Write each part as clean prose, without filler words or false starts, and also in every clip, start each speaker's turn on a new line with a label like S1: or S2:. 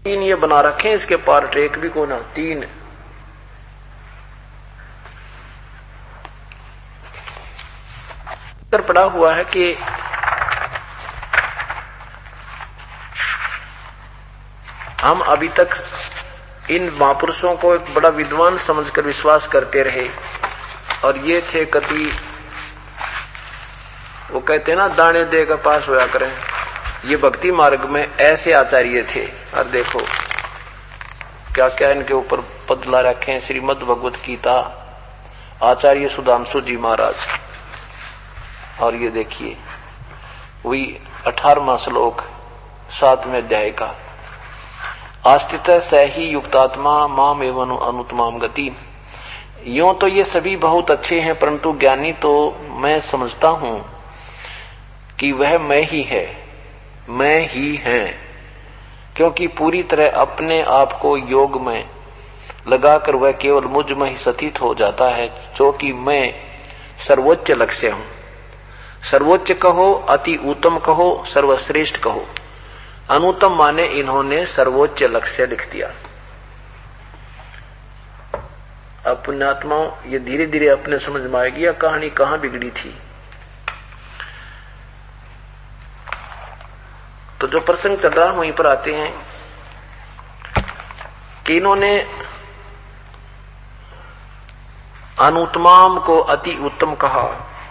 S1: तीन ये बना रखे हैं, इसके पार्ट एक भी कोना तीन। पड़ा हुआ है कि हम अभी तक इन महापुरुषों को एक बड़ा विद्वान समझकर विश्वास करते रहे, और ये थे कति, वो कहते हैं ना दाने देकर पास होया करें, ये भक्ति मार्ग में ऐसे आचार्य थे। और देखो क्या क्या इनके ऊपर पद ला रखे हैं। श्रीमद् भगवत गीता, आचार्य सुधांशु जी महाराज। और ये देखिए वही 18वां श्लोक 7वें अध्याय का, आस्थित सही युक्तात्मा माम एवं अनुत्तमाम गति। यूं तो ये सभी बहुत अच्छे हैं, परंतु ज्ञानी तो मैं समझता हूं कि वह मैं ही है, मैं ही है, क्योंकि पूरी तरह अपने आप को योग में लगाकर वह केवल मुझ में ही स्थित हो जाता है, जो कि मैं सर्वोच्च लक्ष्य हूं। सर्वोच्च कहो, अति उत्तम कहो, सर्वश्रेष्ठ कहो। अनुत्तम माने इन्होंने सर्वोच्च लक्ष्य लिख दिया। अपने आत्माओं, ये धीरे धीरे अपने समझ में आएगी, यह कहानी कहां बिगड़ी थी। तो जो प्रसंग चल रहा है वहीं पर आते हैं कि इन्होंने अनुत्तमाम को अति उत्तम कहा।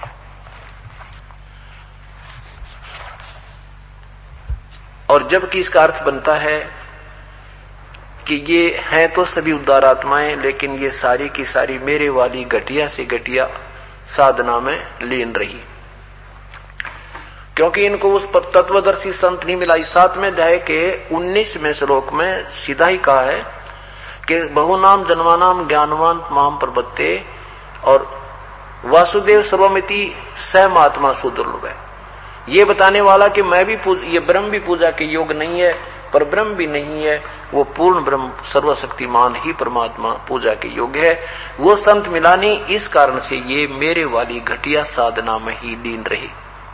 S1: और जबकि इसका अर्थ बनता है कि ये हैं तो सभी उदार आत्माएं, लेकिन ये सारी की सारी मेरे वाली घटिया से घटिया साधना में लीन रही, क्योंकि इनको उस पर तत्वदर्शी संत नहीं मिला। 7वें अध्याय के 19वें श्लोक में सीधा ही कहा है कि बहुनाम जन्मानाम ज्ञानवान माम प्रबत्ते, और वासुदेव सर्वमिति सहमात्मा सुदुर्लभ है। ये बताने वाला कि मैं भी ये ब्रह्म भी पूजा के योग नहीं है, पर ब्रह्म भी नहीं है, वो पूर्ण ब्रह्म सर्वशक्तिमान ही परमात्मा पूजा के योग्य है। वो संत मिला नहीं, इस कारण से ये मेरे वाली घटिया साधना में ही लीन रहे।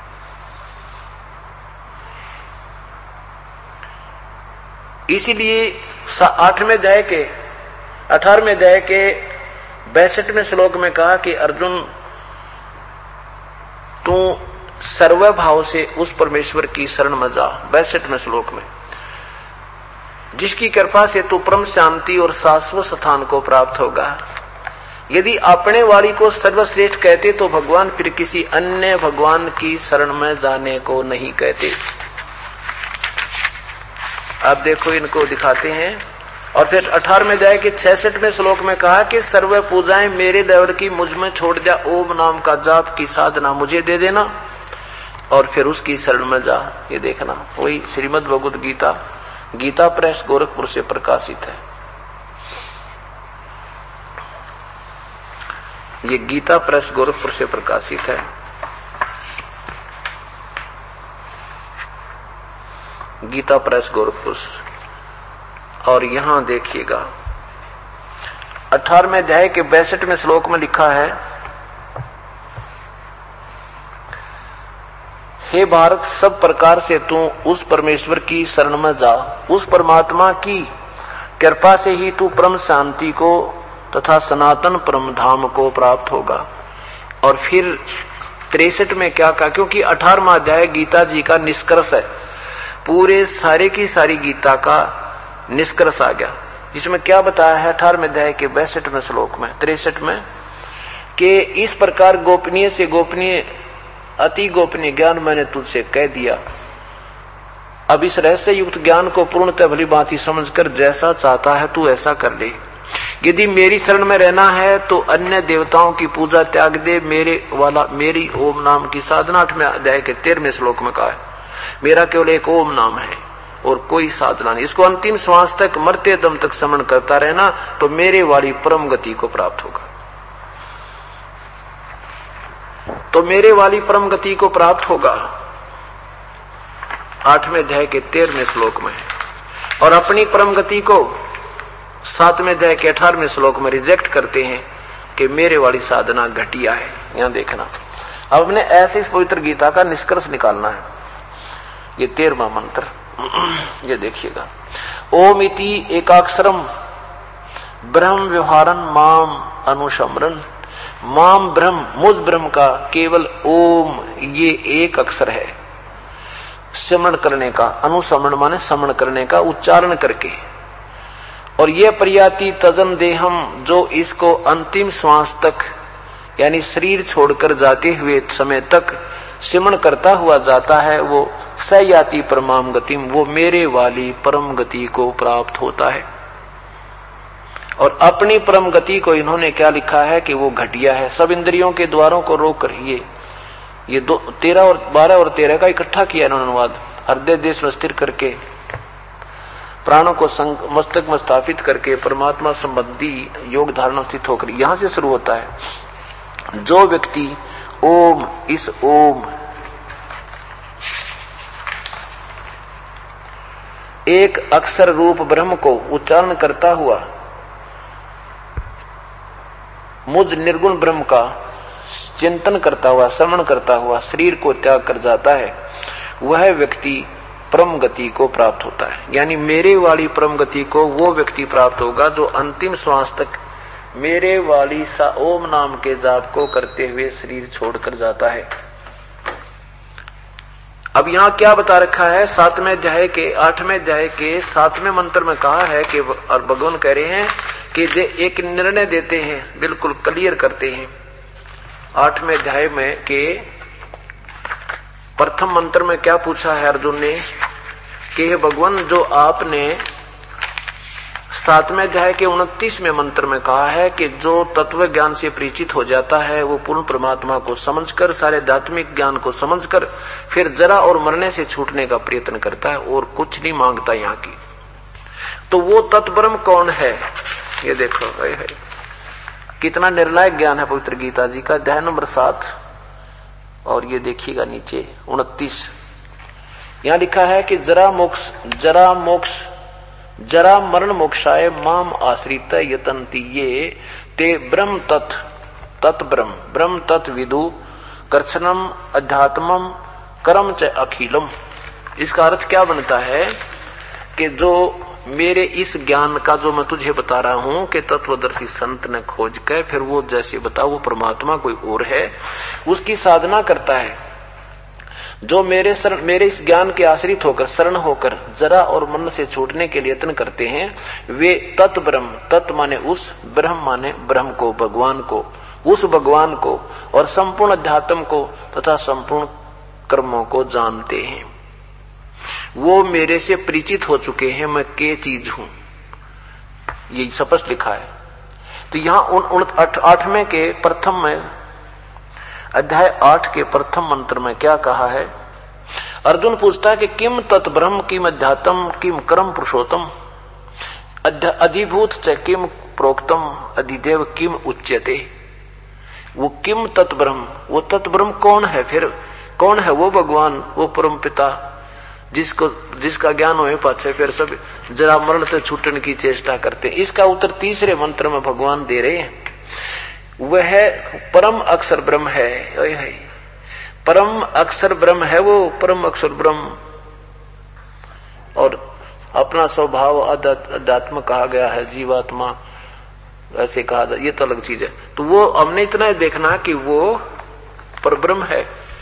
S1: इसीलिए 8वें अध्याय के 18वें अध्याय के 62वें श्लोक में कहा कि अर्जुन, तू सर्वभाव से उस परमेश्वर की शरण में जा। 62वें श्लोक में, जिसकी कृपा से तू परम शांति और शाश्वत स्थान को प्राप्त होगा। यदि अपने वाली को सर्वश्रेष्ठ कहते तो भगवान फिर किसी अन्य भगवान की शरण में जाने को नहीं कहते। आप देखो इनको दिखाते हैं। और फिर 18वें अध्याय के 66वें श्लोक में कहा कि सर्व पूजाएं मेरे लेवल की मुझ में छोड़ जा, ओम नाम का जाप की साधना मुझे दे देना और फिर उसकी शरण में जा। ये देखना, वही श्रीमद् भगवत गीता, गीता प्रेस गोरखपुर से प्रकाशित है। ये गीता प्रेस गोरखपुर से प्रकाशित है। गीता प्रेस गोरखपुर। और यहां देखिएगा 18वें अध्याय के 62वें श्लोक में लिखा है, हे भारत, सब प्रकार से तू उस परमेश्वर की शरण में जा। उस परमात्मा की कृपा से ही तू परम शांति को तथा सनातन परम धाम को प्राप्त होगा। और फिर 63 में क्या कहा, क्योंकि 18वां अध्याय गीता जी का निष्कर्ष है, पूरे सारे की सारी गीता का निष्कर्ष आ गया। जिसमें क्या बताया है 18वें अध्याय के 62वें श्लोक में 63 में कि इस प्रकार गोपनीय से गोपनीय अति गोपनीय ज्ञान मैंने तुझसे कह दिया। अब इस रहस्य युक्त ज्ञान को पूर्णतः भली भांति समझकर जैसा चाहता है तू ऐसा कर ले। यदि मेरी शरण में रहना है तो अन्य देवताओं की पूजा त्याग दे, मेरी ओम नाम की साधना 8वें अध्याय के 13वें श्लोक में कहा है, मेरा केवल एक ओम नाम है और कोई साधना नहीं। इसको अंतिम श्वास तक, मरते दम तक स्मरण करता रहना तो मेरे वाली परम गति को प्राप्त होगा। तो मेरे वाली परम गति को प्राप्त होगा 8वें अध्याय के 13वें श्लोक में। और अपनी परम गति को 7वें अध्याय के 18वें श्लोक में रिजेक्ट करते हैं कि मेरे वाली साधना घटिया है। यहां देखना, अब हमने ऐसे इस पवित्र गीता का निष्कर्ष निकालना है। ये 13वां मंत्र, ये देखिएगा, ओम इति एकाक्षरम ब्रह्म व्यवहारन माम अनुशमरन। माम ब्रह्म, मुझ ब्रह्म का केवल ओम ये एक अक्षर है स्मरण करने का। अनुसमरण माने समरण करने का, उच्चारण करके। और ये प्रयाति तजन देहम, जो इसको अंतिम श्वास तक यानी शरीर छोड़कर जाते हुए समय तक सिमरण करता हुआ जाता है, वो सयाति परमाम गतिम, वो मेरे वाली परम गति को प्राप्त होता है। और अपनी परम गति को इन्होंने क्या लिखा है कि वो घटिया है। सब इंद्रियों के द्वारों को रोक कर ये 13 और 12 और 13 का इकट्ठा किया इन्होंने अनुवाद। हृदय देश में स्थिर करके प्राणों को मस्तक में स्थापित करके परमात्मा संबंधी योग धारणा स्थित होकर यहां से शुरू होता है। जो व्यक्ति ओम, इस ओम एक अक्षर रूप ब्रह्म को उच्चारण करता हुआ मुझ निर्गुण ब्रह्म का चिंतन करता हुआ, श्रवण करता हुआ शरीर को त्याग कर जाता है, वह व्यक्ति परम गति को प्राप्त होता है। यानी मेरे वाली परम गति को वो व्यक्ति प्राप्त होगा जो अंतिम श्वास तक मेरे वाली सा ओम नाम के जाप को करते हुए शरीर छोड़कर जाता है। अब यहाँ क्या बता रखा है? 7वें अध्याय के 8वें अध्याय के 7वें मंत्र में कहा है कि, और भगवान कह रहे हैं कि एक निर्णय देते हैं, बिल्कुल क्लियर करते हैं। 8वें अध्याय में के प्रथम मंत्र में क्या पूछा है अर्जुन ने कि भगवान, जो आपने 7वें अध्याय के 29वें मंत्र में कहा है कि जो तत्व ज्ञान से परिचित हो जाता है वो पूर्ण परमात्मा को समझकर, सारे आध्यात्मिक ज्ञान को समझकर फिर जरा और मरने से छूटने का प्रयत्न करता है और कुछ नहीं मांगता यहाँ की। तो वो तत्ब्रह्म कौन है? ये देखो कितना निर्णायक ज्ञान है पवित्र गीता जी का। अध्याय नंबर 7 और ये देखिएगा नीचे 29, यहां लिखा है कि जरा मरण मोक्षाय माम आश्रित यतन्ति ये ते ब्रह्म ब्रह्म तत् विदु कर्षणम अध्यात्मम कर्म च अखिलम। इसका अर्थ क्या बनता है कि जो मेरे इस ज्ञान का जो मैं तुझे बता रहा हूं कि तत्वदर्शी संत ने खोज कर फिर वो जैसे बता वो परमात्मा कोई और है, उसकी साधना करता है। जो मेरे इस ज्ञान के आश्रित होकर, शरण होकर जरा और मन से छूटने के लिए यत्न करते हैं, वे तत्ब्रह्म, तत् माने उस, ब्रह्म माने ब्रह्म को, भगवान को, उस भगवान को और संपूर्ण अध्यात्म को तथा संपूर्ण कर्मों को जानते हैं। वो मेरे से परिचित हो चुके हैं, मैं के चीज हूं, ये स्पष्ट लिखा है। तो यहां 8वें के प्रथम में, अध्याय 8 के प्रथम मंत्र में क्या कहा है? अर्जुन पूछता है कि किम तत् ब्रह्म किम अध्यात्म किम कर्म पुरुषोत्तम अधिभूत च किम प्रोक्तम अधिदेव किम उच्यते। वो किम तत् ब्रह्म, वो तत् ब्रह्म कौन है? फिर कौन है वो भगवान, वो परम पिता जिसका ज्ञान हो पाछे फिर सब जरा मरण से छूटने की चेष्टा करते हैं। इसका उत्तर तीसरे मंत्र में भगवान दे रहे हैं। वह परम अक्षर ब्रह्म है, परम अक्षर ब्रह्म है वो परम अक्षर ब्रह्म। और अपना स्वभाव अध्यात्म कहा गया है, जीवात्मा ऐसे कहा जाए, ये तो अलग चीज है। तो वो हमने इतना देखना कि वो परब्रह्म है,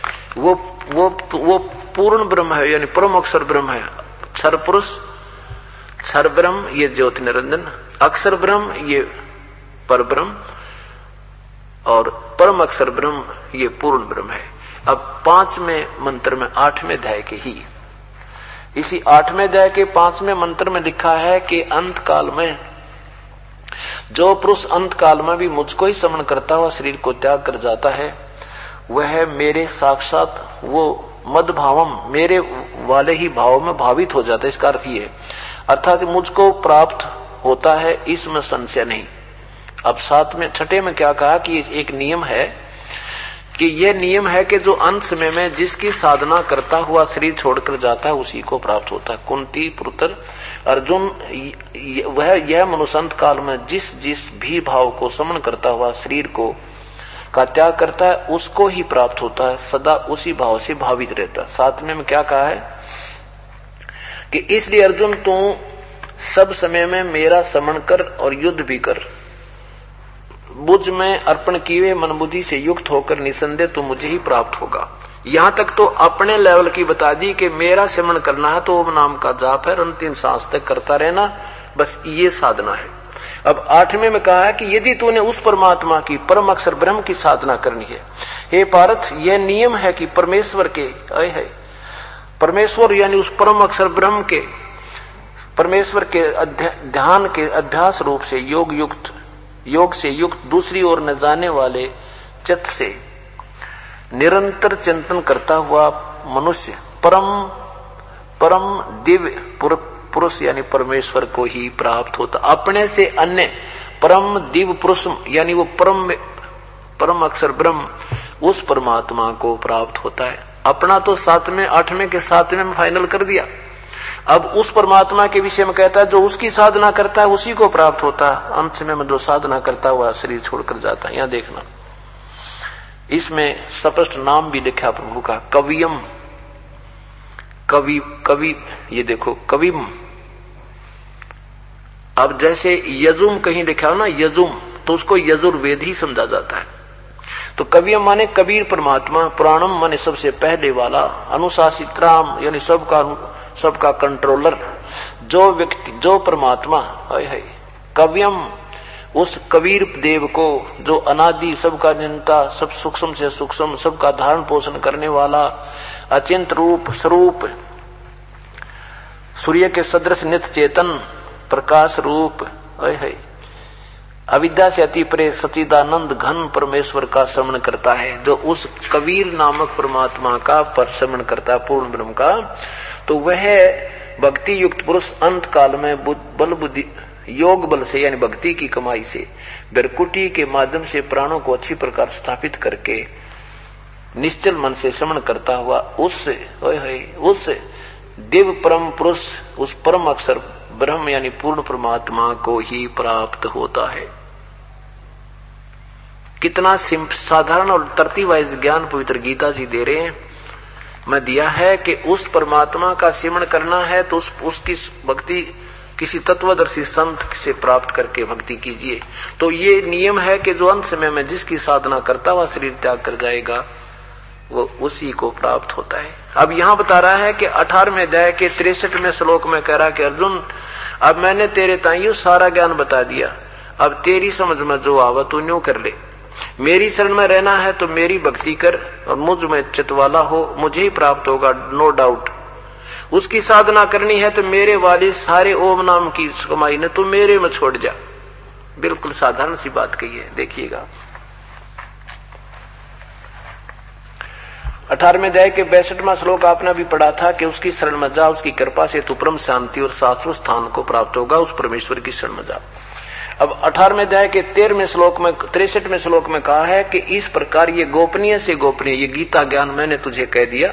S1: वो पूर्ण ब्रह्म है, यानी परम अक्षर ब्रह्म है। क्षर पुरुष, क्षर ब्रह्म ये ज्योति निरंजन, अक्षर ब्रह्म ये पर ब्रह्म और परम अक्षर ब्रह्म ये पूर्ण ब्रह्म है। अब 5वें मंत्र में 8वें अध्याय के ही इसी 8वें अध्याय के 5वें मंत्र में लिखा है कि अंत काल में जो पुरुष अंत काल में भी मुझको ही स्मरण करता हुआ शरीर को त्याग कर जाता है, वह मेरे साक्षात वो मद भावम, मेरे वाले ही भाव में भावित हो जाता है। इसका अर्थ ये है, अर्थात मुझको प्राप्त होता है, इसमें संशय नहीं। अब 6वें में क्या कहा कि एक नियम है कि यह नियम है कि जो अंत समय में जिसकी साधना करता हुआ शरीर छोड़कर जाता है उसी को प्राप्त होता है। कुंती पुत्र अर्जुन, वह यह मनुष्यंत काल में जिस भी भाव को समन करता हुआ शरीर को का त्याग करता है उसको ही प्राप्त होता है, सदा उसी भाव से भावित रहता है। 7वें में क्या कहा है कि इसलिए अर्जुन तू सब समय में मेरा स्मरण कर और युद्ध भी कर। मुझ में अर्पण किए मन बुद्धि से युक्त होकर निसंदेह तो मुझे ही प्राप्त होगा। यहां तक तो अपने लेवल की बता दी कि मेरा स्मरण करना है तो ओम नाम का जाप है, अंतिम सांस तक करता रहना, बस ये साधना है। अब 8वें में कहा है कि यदि तूने उस परमात्मा की परम अक्षर ब्रह्म की साधना करनी है, हे पार्थ, यह नियम है कि परमेश्वर के परमेश्वर यानी उस परम अक्षर ब्रह्म के परमेश्वर के ध्यान के अभ्यास रूप से योग से युक्त दूसरी ओर न जाने वाले चित्त से निरंतर चिंतन करता हुआ मनुष्य परम दिव्य पुरुष यानी परमेश्वर को ही प्राप्त होता। अपने से अन्य परम दिव्य पुरुष यानी वो परम अक्षर ब्रह्म उस परमात्मा को प्राप्त होता है। अपना तो 7वें 8वें के 7वें में फाइनल कर दिया। अब उस परमात्मा के विषय में कहता है जो उसकी साधना करता है उसी को प्राप्त होता है। अंत समय में जो साधना करता हुआ शरीर छोड़कर जाता है। यहां देखना, इसमें स्पष्ट नाम भी लिखा प्रभु का, कवियम, कवि ये देखो कविम। अब जैसे यजुम कहीं लिखा हो ना, यजुम, तो उसको यजुर्वेद ही समझा जाता है। तो कवियम माने कबीर परमात्मा, पुराणम माने सबसे पहले वाला, अनुशासित राम यानी सबका कंट्रोलर, जो व्यक्ति जो परमात्मा है कवियम, उस कबीर देव को जो अनादि सबका नियंता, सब सूक्ष्म से सूक्ष्म सबका धारण पोषण करने वाला, अचिंत रूप स्वरूप, सूर्य के सदृश नित्य चेतन प्रकाश रूप है, अविद्या से अति परे सच्चिदानंद घन परमेश्वर का स्मरण करता है। जो उस कबीर नामक परमात्मा का स्मरण करता पूर्ण ब्रह्म का, तो वह भक्ति युक्त पुरुष अंत काल में बल बुद्धि योग बल से यानी भक्ति की कमाई से बिरकुटी के माध्यम से प्राणों को अच्छी प्रकार स्थापित करके निश्चल मन से स्मरण करता हुआ उस दिव्य परम पुरुष, उस परम अक्षर ब्रह्म यानी पूर्ण परमात्मा को ही प्राप्त होता है। कितना साधारण और तरतीब वाइज ज्ञान पवित्र गीता जी दे रहे हैं। मैं दिया है कि उस परमात्मा का स्मरण करना है तो उसकी भक्ति किसी तत्वदर्शी संत से प्राप्त करके भक्ति कीजिए। तो ये नियम है कि जो अंत समय में जिसकी साधना करता हुआ शरीर त्याग कर जाएगा वो उसी को प्राप्त होता है। अब यहां बता रहा है कि 18वें अध्याय के 63वें श्लोक में कह रहा कि अर्जुन, अब मैंने तेरे ताइयों सारा ज्ञान बता दिया, अब तेरी समझ में जो आवा तू न्यों कर ले। मेरी शरण में रहना है तो मेरी भक्ति कर और मुझ में चित्त वाला हो, मुझे ही प्राप्त होगा, नो डाउट। उसकी साधना करनी है तो मेरे वाले सारे ओम नाम की कमाई ने तू मेरे में छोड़ जा। बिल्कुल साधारण सी बात कही है, देखिएगा। 18वें अध्याय के 62वां श्लोक आपने भी पढ़ा था कि उसकी शरण में जा, उसकी कृपा से तू परम शांति और शाश्वत स्थान को प्राप्त होगा, उस परमेश्वर की शरण में जा। अब 18वें अध्याय के 13वें श्लोक में 63वें श्लोक में कहा है कि इस प्रकार ये गोपनीय से गोपनीय ये गीता ज्ञान मैंने तुझे कह दिया।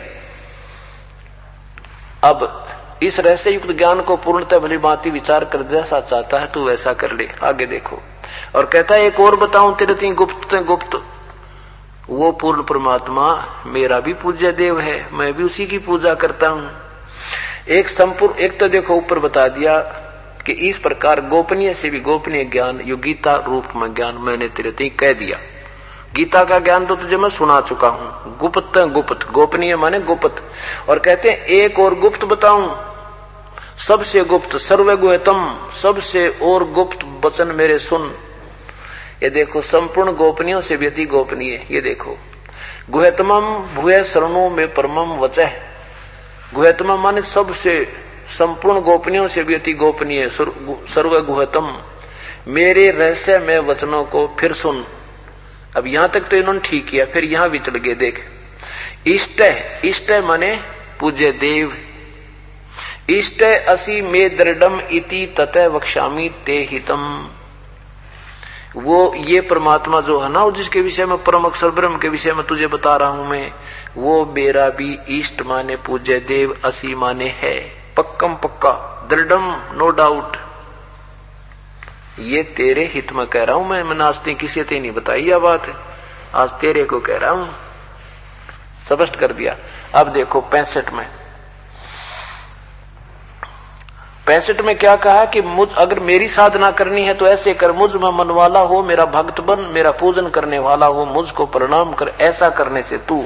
S1: अब इस रहस्य युक्त ज्ञान को पूर्णतः भली भांति विचार कर जैसा चाहता है तू वैसा कर ले। आगे देखो, और कहता है एक और बताऊं तेरे तीन गुप्त, वो पूर्ण परमात्मा मेरा भी पूज्य देव है, मैं भी उसी की पूजा करता हूं। एक तो देखो ऊपर बता दिया कि इस प्रकार गोपनीय से भी गोपनीय ज्ञान यो गीता रूप में ज्ञान मैंने तेरे तीन कह दिया। गीता का ज्ञान तो तुझे मैं सुना चुका हूं। गुप्त गोपनीय माने गुप्त। और कहते हैं एक और गुप्त बताऊं, सबसे गुप्त सर्वगुह्यतम, सबसे और गुप्त वचन मेरे सुन। ये देखो संपूर्ण गोपनीयों से भी अति गोपनीय। ये देखो गुह्यतमम भूय शरणों में परमम वचः। गुह्यतमम माने सबसे संपूर्ण गोपनीयों से भी अति गोपनीय सर्वगुह्यतम मेरे रहस्य में वचनों को फिर सुन। अब यहां तक तो इन्होंने ठीक किया, फिर यहां भी चल गए। देख इष्ट माने पूज्य देव। इष्ट असि मे दृढ़म इति ततः वक्ष्यामि ते हितम। वो ये परमात्मा जो है ना, जिसके विषय में परम अक्षर ब्रह्म के विषय में तुझे बता रहा हूं मैं, वो मेरा भी इष्ट माने पूज्य देव, असि माने है, पक्कम पक्का, दृढ़म नो डाउट। ये तेरे हित में कह रहा हूं मैंने आज तक किसी से नहीं बताई यह बात, आज तेरे को कह रहा हूं। स्पष्ट कर दिया। अब देखो 65 में 65 में क्या कहा कि मुझ अगर मेरी साधना करनी है तो ऐसे कर, मुझ में मन वाला हो, मेरा भक्त बन, मेरा पूजन करने वाला हो, मुझको प्रणाम कर। ऐसा करने से तू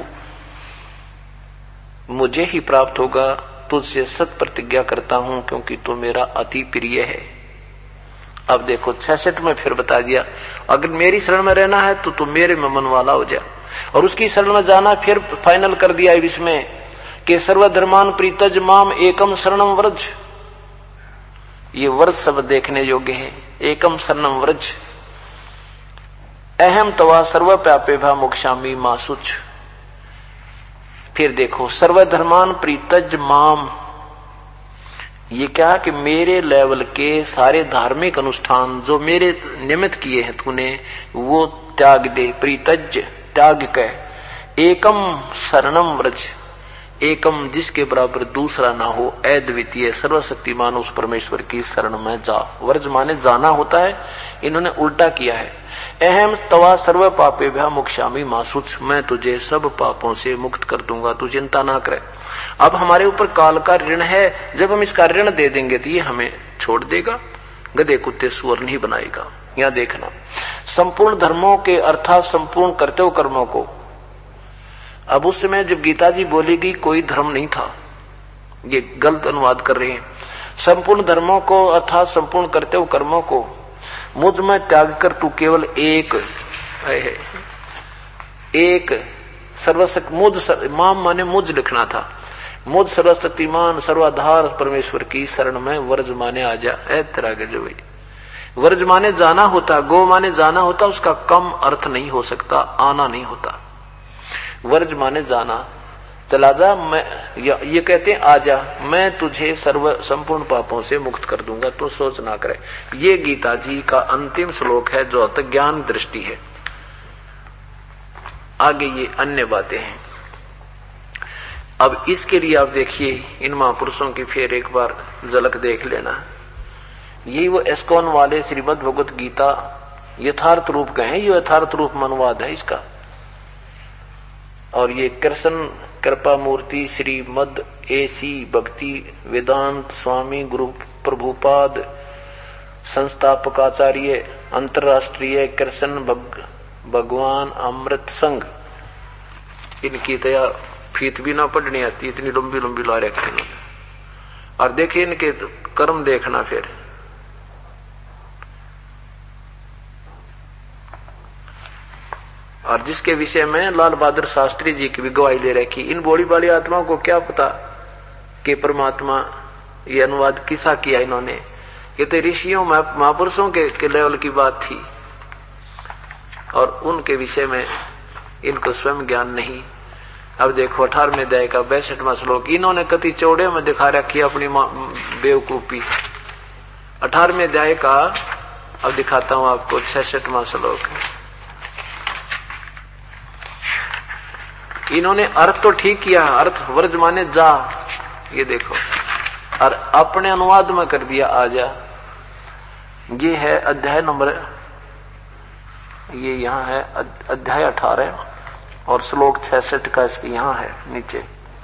S1: मुझे ही प्राप्त होगा। तुझसे सत प्रतिज्ञा करता हूं क्योंकि तू मेरा अति प्रिय है। अब देखो 66 में फिर बता दिया, अगर मेरी शरण में रहना है तो तू मेरे में मन वाला हो जा, और उसकी शरण में जाना फिर फाइनल कर दिया इसमें कि सर्वधर्मान प्रीतज माम एकम शरणम व्रज। ये व्रज शब्द देखने योग्य है। एकम शरणम व्रज, अहम तवा सर्वव्यापे भा मोक्षामी मासुच। फिर देखो सर्वधर्मान प्रीतज माम, ये क्या कि मेरे लेवल के सारे धार्मिक अनुष्ठान जो मेरे निमित्त किए हैं तूने वो त्याग दे। प्रीतज त्याग कर, एकम शरणम व्रज, एकम जिसके बराबर दूसरा ना हो, अद्वितीय सर्वशक्तिमान उस परमेश्वर की शरण में जा। व्रज माने जाना होता है, इन्होंने उल्टा किया है। अहम तवा सर्व पापे भ्या मोक्षामी मासुच, मैं तुझे सब पापों से मुक्त कर दूंगा, तू चिंता ना करे। अब हमारे ऊपर काल का ऋण है, जब हम इसका ऋण दे देंगे तो ये हमें छोड़ देगा, गधे कुत्ते सुअर नहीं बनाएगा। यहां देखना, संपूर्ण धर्मों के अर्थात संपूर्ण कर्तव्य कर्मों को, अब उस समय जब गीता जी बोलेगी कोई धर्म नहीं था, ये गलत अनुवाद कर रहे हैं। संपूर्ण धर्मों को अर्थात संपूर्ण कर्तव्य कर्मों को मुझ में त्याग कर तू केवल एक है, एक सर्वशक्ति मुझ, माम माने मुझ लिखना था, मुझ सर्वशक्तिमान सर्वाधार परमेश्वर की शरण में व्रज माने आ जा। तेरा गजब है। व्रज माने जाना होता, गो माने जाना होता, उसका कम अर्थ नहीं हो सकता, आना नहीं होता। व्रज माने जाना, चला जा, मैं ये कहते हैं आजा, मैं तुझे सर्व संपूर्ण पापों से मुक्त कर दूंगा, तो सोच ना करे। ये गीता जी का अंतिम श्लोक है जो ज्ञान दृष्टि है। आगे ये अन्य बातें हैं। अब इसके लिए आप देखिए इन महापुरुषों की फिर एक बार झलक देख लेना। यही वो एस्कॉन वाले श्रीमद् भगवत गीता यथार्थ रूप कहे, ये यथार्थ रूप अनुवाद है इसका। और ये कृष्ण कृपा मूर्ति श्रीमद एसी भक्ति वेदांत स्वामी गुरु प्रभुपाद संस्थापकाचार्य अंतरराष्ट्रीय कृष्ण भगवान अमृत संघ, इनकी दया फीत भी ना पढ़नी आती, इतनी लंबी लंबी ला रखी इन्होंने। और देखिए इनके कर्म देखना फिर, और जिसके विषय में लाल बहादुर शास्त्री जी की भी गवाही ले रखी। इन बॉडी वाली आत्माओं को क्या पता कि परमात्मा, ये अनुवाद किसा किया इन्होंने, ये तो ऋषियों महापुरुषों के लेवल की बात थी, और उनके विषय में इनको स्वयं ज्ञान नहीं। अब देखो 18वें अध्याय का 62वां श्लोक, इन्होंने कति चौड़े में दिखा रखी अपनी बेवकूफी। 18वें अध्याय का अब दिखाता हूं आपको 66वां श्लोक। इन्होंने अर्थ तो ठीक किया, अर्थ व्रज माने जा, ये देखो, और अपने अनुवाद में कर दिया आजा। ये है अध्याय नंबर, ये यहां है अध्याय 18 और श्लोक 66 का इसके यहां है नीचे।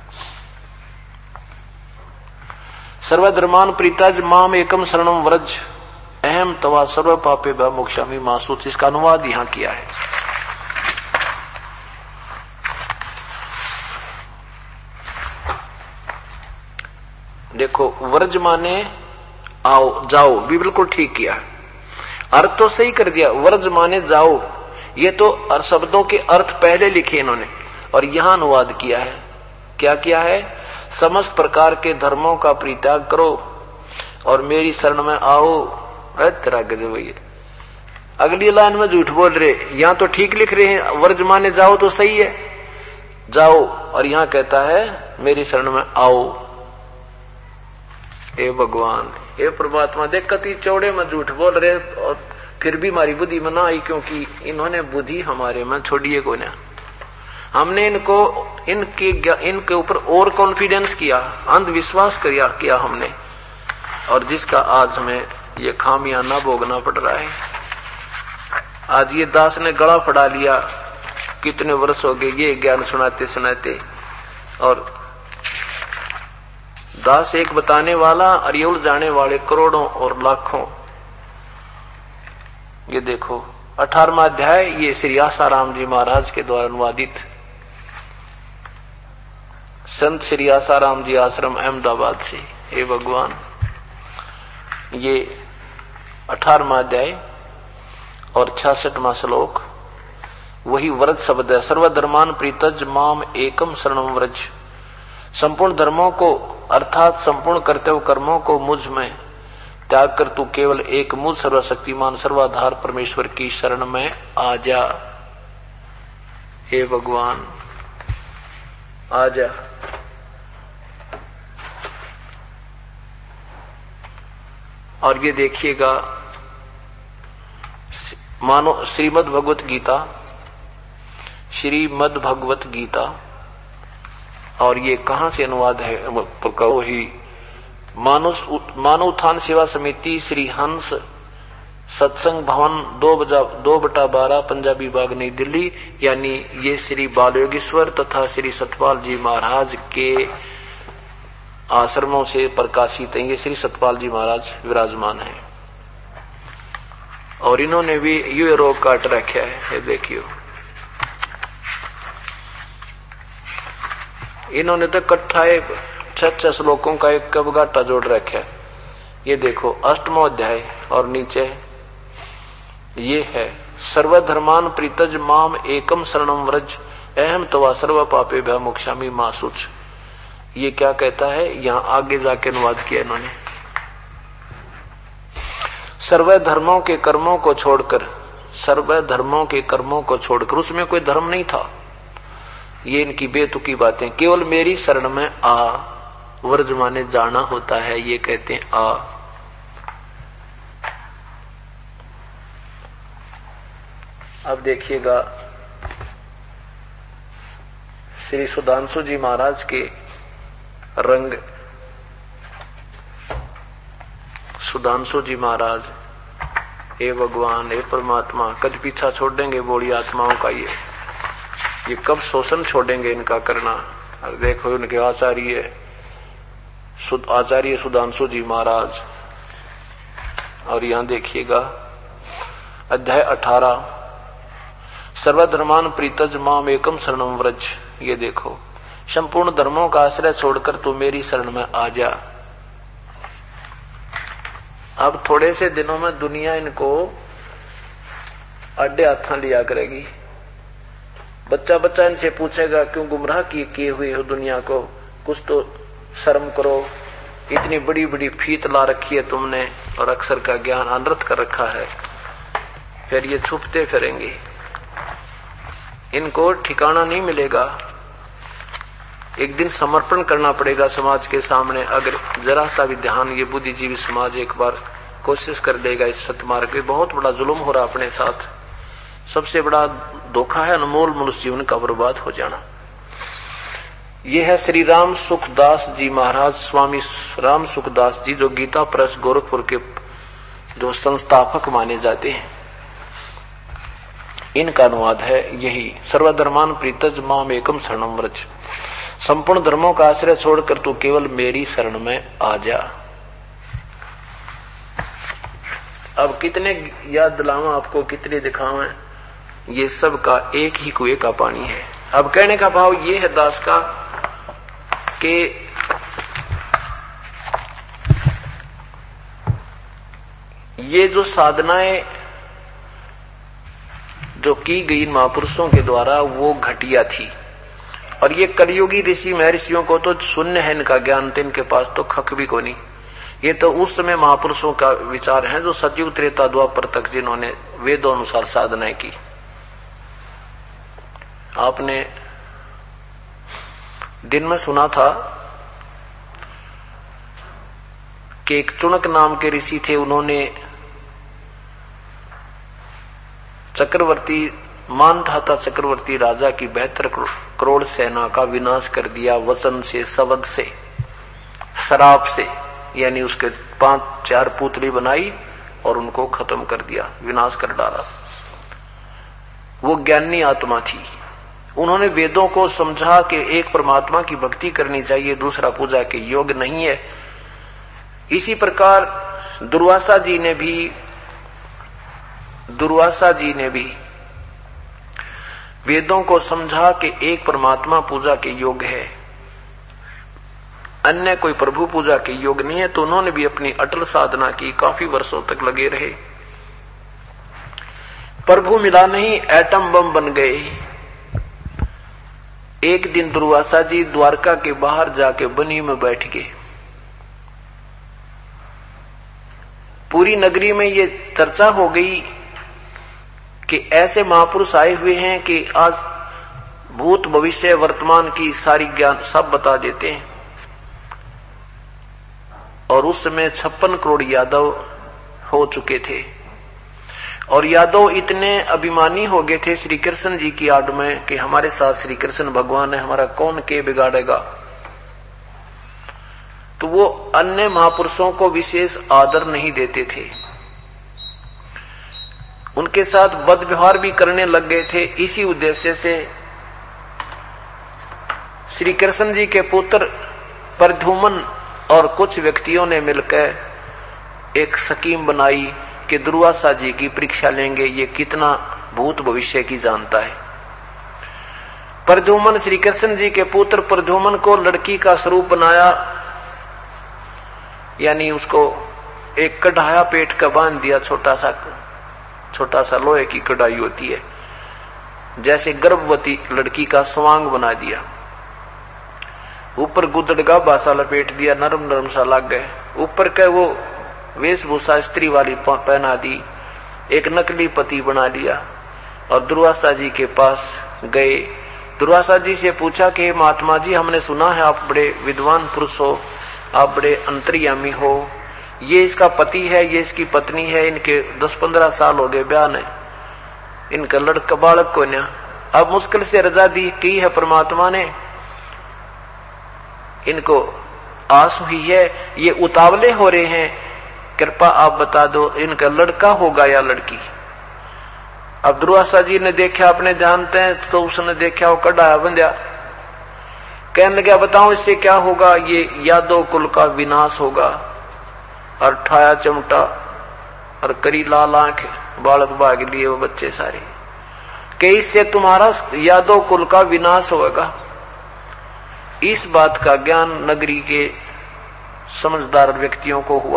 S1: सर्वधर्मान प्रीताज माम एकम शरणम व्रज अहम तवा सर्व पापे भा मोक्षामी मासुच, इसका अनुवाद यहां किया है। देखो व्रज माने आओ जाओ, भी बिल्कुल ठीक किया, अर्थ तो सही कर दिया। व्रज माने जाओ, ये तो शब्दों के अर्थ पहले लिखे इन्होंने और यहां अनुवाद किया है। क्या किया है? समस्त प्रकार के धर्मों का परित्याग करो और मेरी शरण में आओ। तेरा गजब है। अगली लाइन में झूठ बोल रहे, यहां तो ठीक लिख रहे हैं, व्रज माने जाओ तो सही है, जाओ, और यहां कहता है मेरी शरण में आओ। हे भगवान, हे परमात्मा, देख कति चौड़े में झूठ बोल रहे, और फिर भी हमारी बुद्धि में ना आई, क्योंकि इन्होंने बुद्धि हमारे में छोड़िए को ना। हमने इनके ऊपर और कॉन्फिडेंस किया, अंधविश्वास किया हमने, और जिसका आज हमें ये खामियां ना भोगना पड़ रहा है। आज ये दास ने गला फड़ा लिया, कितने वर्ष हो गए ये ज्ञान सुनाते सुनाते, और दास एक बताने वाला और ये उलझाने वाले करोड़ों और लाखों। ये देखो 18वां अध्याय, ये श्री आसाराम जी महाराज के द्वारा अनुवादित संत श्री आसाराम जी आश्रम अहमदाबाद से। हे भगवान, ये 18वां अध्याय और 66वां श्लोक वही व्रत शब्द है। सर्वधर्मान प्रीतज माम एकम शरणम व्रज। संपूर्ण धर्मों को अर्थात संपूर्ण कर्तव्य कर्मों को मुझ में त्याग कर तू केवल एक मुझ सर्वशक्तिमान सर्वाधार परमेश्वर की शरण में आ जा। हे भगवान आ जा। और ये देखिएगा, मानो श्रीमद् भगवत गीता, श्रीमद् भगवत गीता, और ये कहां से अनुवाद है? ही मानव उत्थान सेवा समिति, श्री हंस सत्संग भवन 2/12 पंजाबी बाग नई दिल्ली। यानी ये श्री बाल योगेश्वर तथा श्री सतपाल जी महाराज के आश्रमों से प्रकाशित है। ये श्री सतपाल जी महाराज विराजमान है और इन्होंने भी ये रोग काट रखा है। ये देखियो, इन्होंने तो इकट्ठा 6 श्लोकों का एक कबगाटा जोड़ रखा है। ये देखो 8वां अध्याय और नीचे ये है, सर्वधर्मान प्रीतज माम एकम शरणम व्रज अहम तवा सर्व पापे भय मोक्षामि मा शुच। ये क्या कहता है? यहां आगे जाके अनुवाद किया इन्होंने। सर्व धर्मों के कर्मों को छोड़कर, सर्व धर्मों के कर्मों को छोड़कर, उसमें कोई धर्म नहीं था। ये इनकी बेतुकी बातें। केवल मेरी शरण में आ, व्रज माने जाना होता है, ये कहते हैं आ। अब देखिएगा श्री सुधांशु जी महाराज के रंग। सुधांशु जी महाराज, हे भगवान, हे परमात्मा, कद पीछा छोड़ेंगे बोली आत्माओं का? ये कब शोषण छोड़ेंगे इनका करना? और देखो उनके आचार्य सुधांशु जी महाराज। और यहां देखिएगा अध्याय 18, सर्वधर्मान प्रीतज माम एकम शरणम व्रज। ये देखो, संपूर्ण धर्मों का आश्रय छोड़कर तू मेरी शरण में आ जा। अब थोड़े से दिनों में दुनिया इनको अड्डे हाथा लिया करेगी। बच्चा बच्चा इनसे पूछेगा, क्यों गुमराह किए हुए हो दुनिया को? कुछ तो शर्म करो, इतनी बड़ी बड़ी फीत ला रखी है तुमने और अक्षर का ज्ञान अनर्थ कर रखा है। फिर ये छुपते फिरेंगे, इनको ठिकाना नहीं मिलेगा। एक दिन समर्पण करना पड़ेगा समाज के सामने। अगर जरा सा भी ध्यान ये बुद्धिजीवी समाज एक बार कोशिश कर देगा इस सतमार्ग पे, बहुत बड़ा जुल्म हो रहा अपने साथ। सबसे बड़ा धोखा है अनमोल मनुष्य जीवन का बर्बाद हो जाना। यह है श्री राम सुखदास जी महाराज, स्वामी राम सुखदास जी, जो गीता प्रेस गोरखपुर के जो संस्थापक माने जाते हैं। इनका अनुवाद है यही, सर्वधर्मान प्रीतज माम एकम शरणम व्रज। संपूर्ण धर्मों का आश्रय छोड़कर तू केवल मेरी शरण में आ जा। अब कितने याद दिलावा आपको, कितने दिखावा, ये सब का एक ही कुएं का पानी है। अब कहने का भाव ये है दास का कि ये जो साधनाएं जो की गई महापुरुषों के द्वारा वो घटिया थी। और ये कलयुगी ऋषि महर्षियों को तो शून्य है इनका ज्ञान, तो इनके पास तो खक भी को नहीं। ये तो उस समय महापुरुषों का विचार है जो सतयुग त्रेता द्वापर तक जिन्होंने वेदों अनुसार साधनाएं की। आपने दिन में सुना था कि एक चुनक नाम के ऋषि थे, उन्होंने चक्रवर्ती मानधाता चक्रवर्ती राजा की 72 करोड़ सेना का विनाश कर दिया, वचन से, शब्द से, शराब से। यानी उसके 5-4 पुतली बनाई और उनको खत्म कर दिया, विनाश कर डाला। वो ज्ञानी आत्मा थी उन्होंने वेदों को समझा कि एक परमात्मा की भक्ति करनी चाहिए, दूसरा पूजा के योग्य नहीं है। इसी प्रकार दुर्वासा जी ने भी वेदों को समझा कि एक परमात्मा पूजा के योग्य है, अन्य कोई प्रभु पूजा के योग्य नहीं है। तो उन्होंने भी अपनी अटल साधना की, काफी वर्षों तक लगे रहे। प्रभु मिला नहीं, एटम बम बन गए। एक दिन दुर्वासा जी द्वारका के बाहर जाके बनी में बैठ गए। पूरी नगरी में ये चर्चा हो गई कि ऐसे महापुरुष आए हुए हैं कि आज भूत भविष्य वर्तमान की सारी ज्ञान सब बता देते हैं। और उस समय 56 करोड़ यादव हो चुके थे और यादव इतने अभिमानी हो गए थे श्री कृष्ण जी की आड़ में कि हमारे साथ श्री कृष्ण भगवान है, हमारा कौन के बिगाड़ेगा। तो वो अन्य महापुरुषों को विशेष आदर नहीं देते थे, उनके साथ बद व्यवहार भी करने लग गए थे। इसी उद्देश्य से श्री कृष्ण जी के पुत्र प्रद्युम्न और कुछ व्यक्तियों ने मिलकर एक स्कीम बनाई कि दुर्वासा जी की परीक्षा लेंगे, ये कितना भूत भविष्य की जानता है। प्रद्युम्न, श्री कृष्ण जी के पुत्र प्रद्युम्न को लड़की का स्वरूप बनाया, यानी उसको एक कढ़ाया पेट का बांध दिया, छोटा सा लोहे की कढ़ाई होती है, जैसे गर्भवती लड़की का स्वांग बना दिया। ऊपर गुदड़गा बासा लपेट दिया, नरम नरम सा लग गए। ऊपर का वो वेशभूषा स्त्री वाली पहना दी, एक नकली पति बना लिया और दुर्वासा जी के पास गए। दुर्वासा जी से पूछा कि महात्मा जी, हमने सुना है आप बड़े विद्वान पुरुष हो, आप बड़े अंतर्यामी हो, ये इसका पति है, ये इसकी पत्नी है, इनके 10-15 साल हो गए ब्याह ने, इनका लड़का बालक को न, अब मुश्किल से रजा दी की है परमात्मा ने, इनको आस हुई है, ये उतावले हो रहे हैं, कृपा आप बता दो इनका लड़का होगा या लड़की। अब दुर्वासा जी ने देखा, अपने जानते हैं, तो उसने देखा वो कढ़ाया बंध्या, कहने लगा बताओ इससे क्या होगा। ये यादव कुल का विनाश होगा। और ठाया चमटा और करी लाल आंख, बालक भाग लिए वो बच्चे सारे, कि इससे तुम्हारा यादव कुल का विनाश होगा। इस बात का ज्ञान नगरी के समझदार व्यक्तियों को हुआ।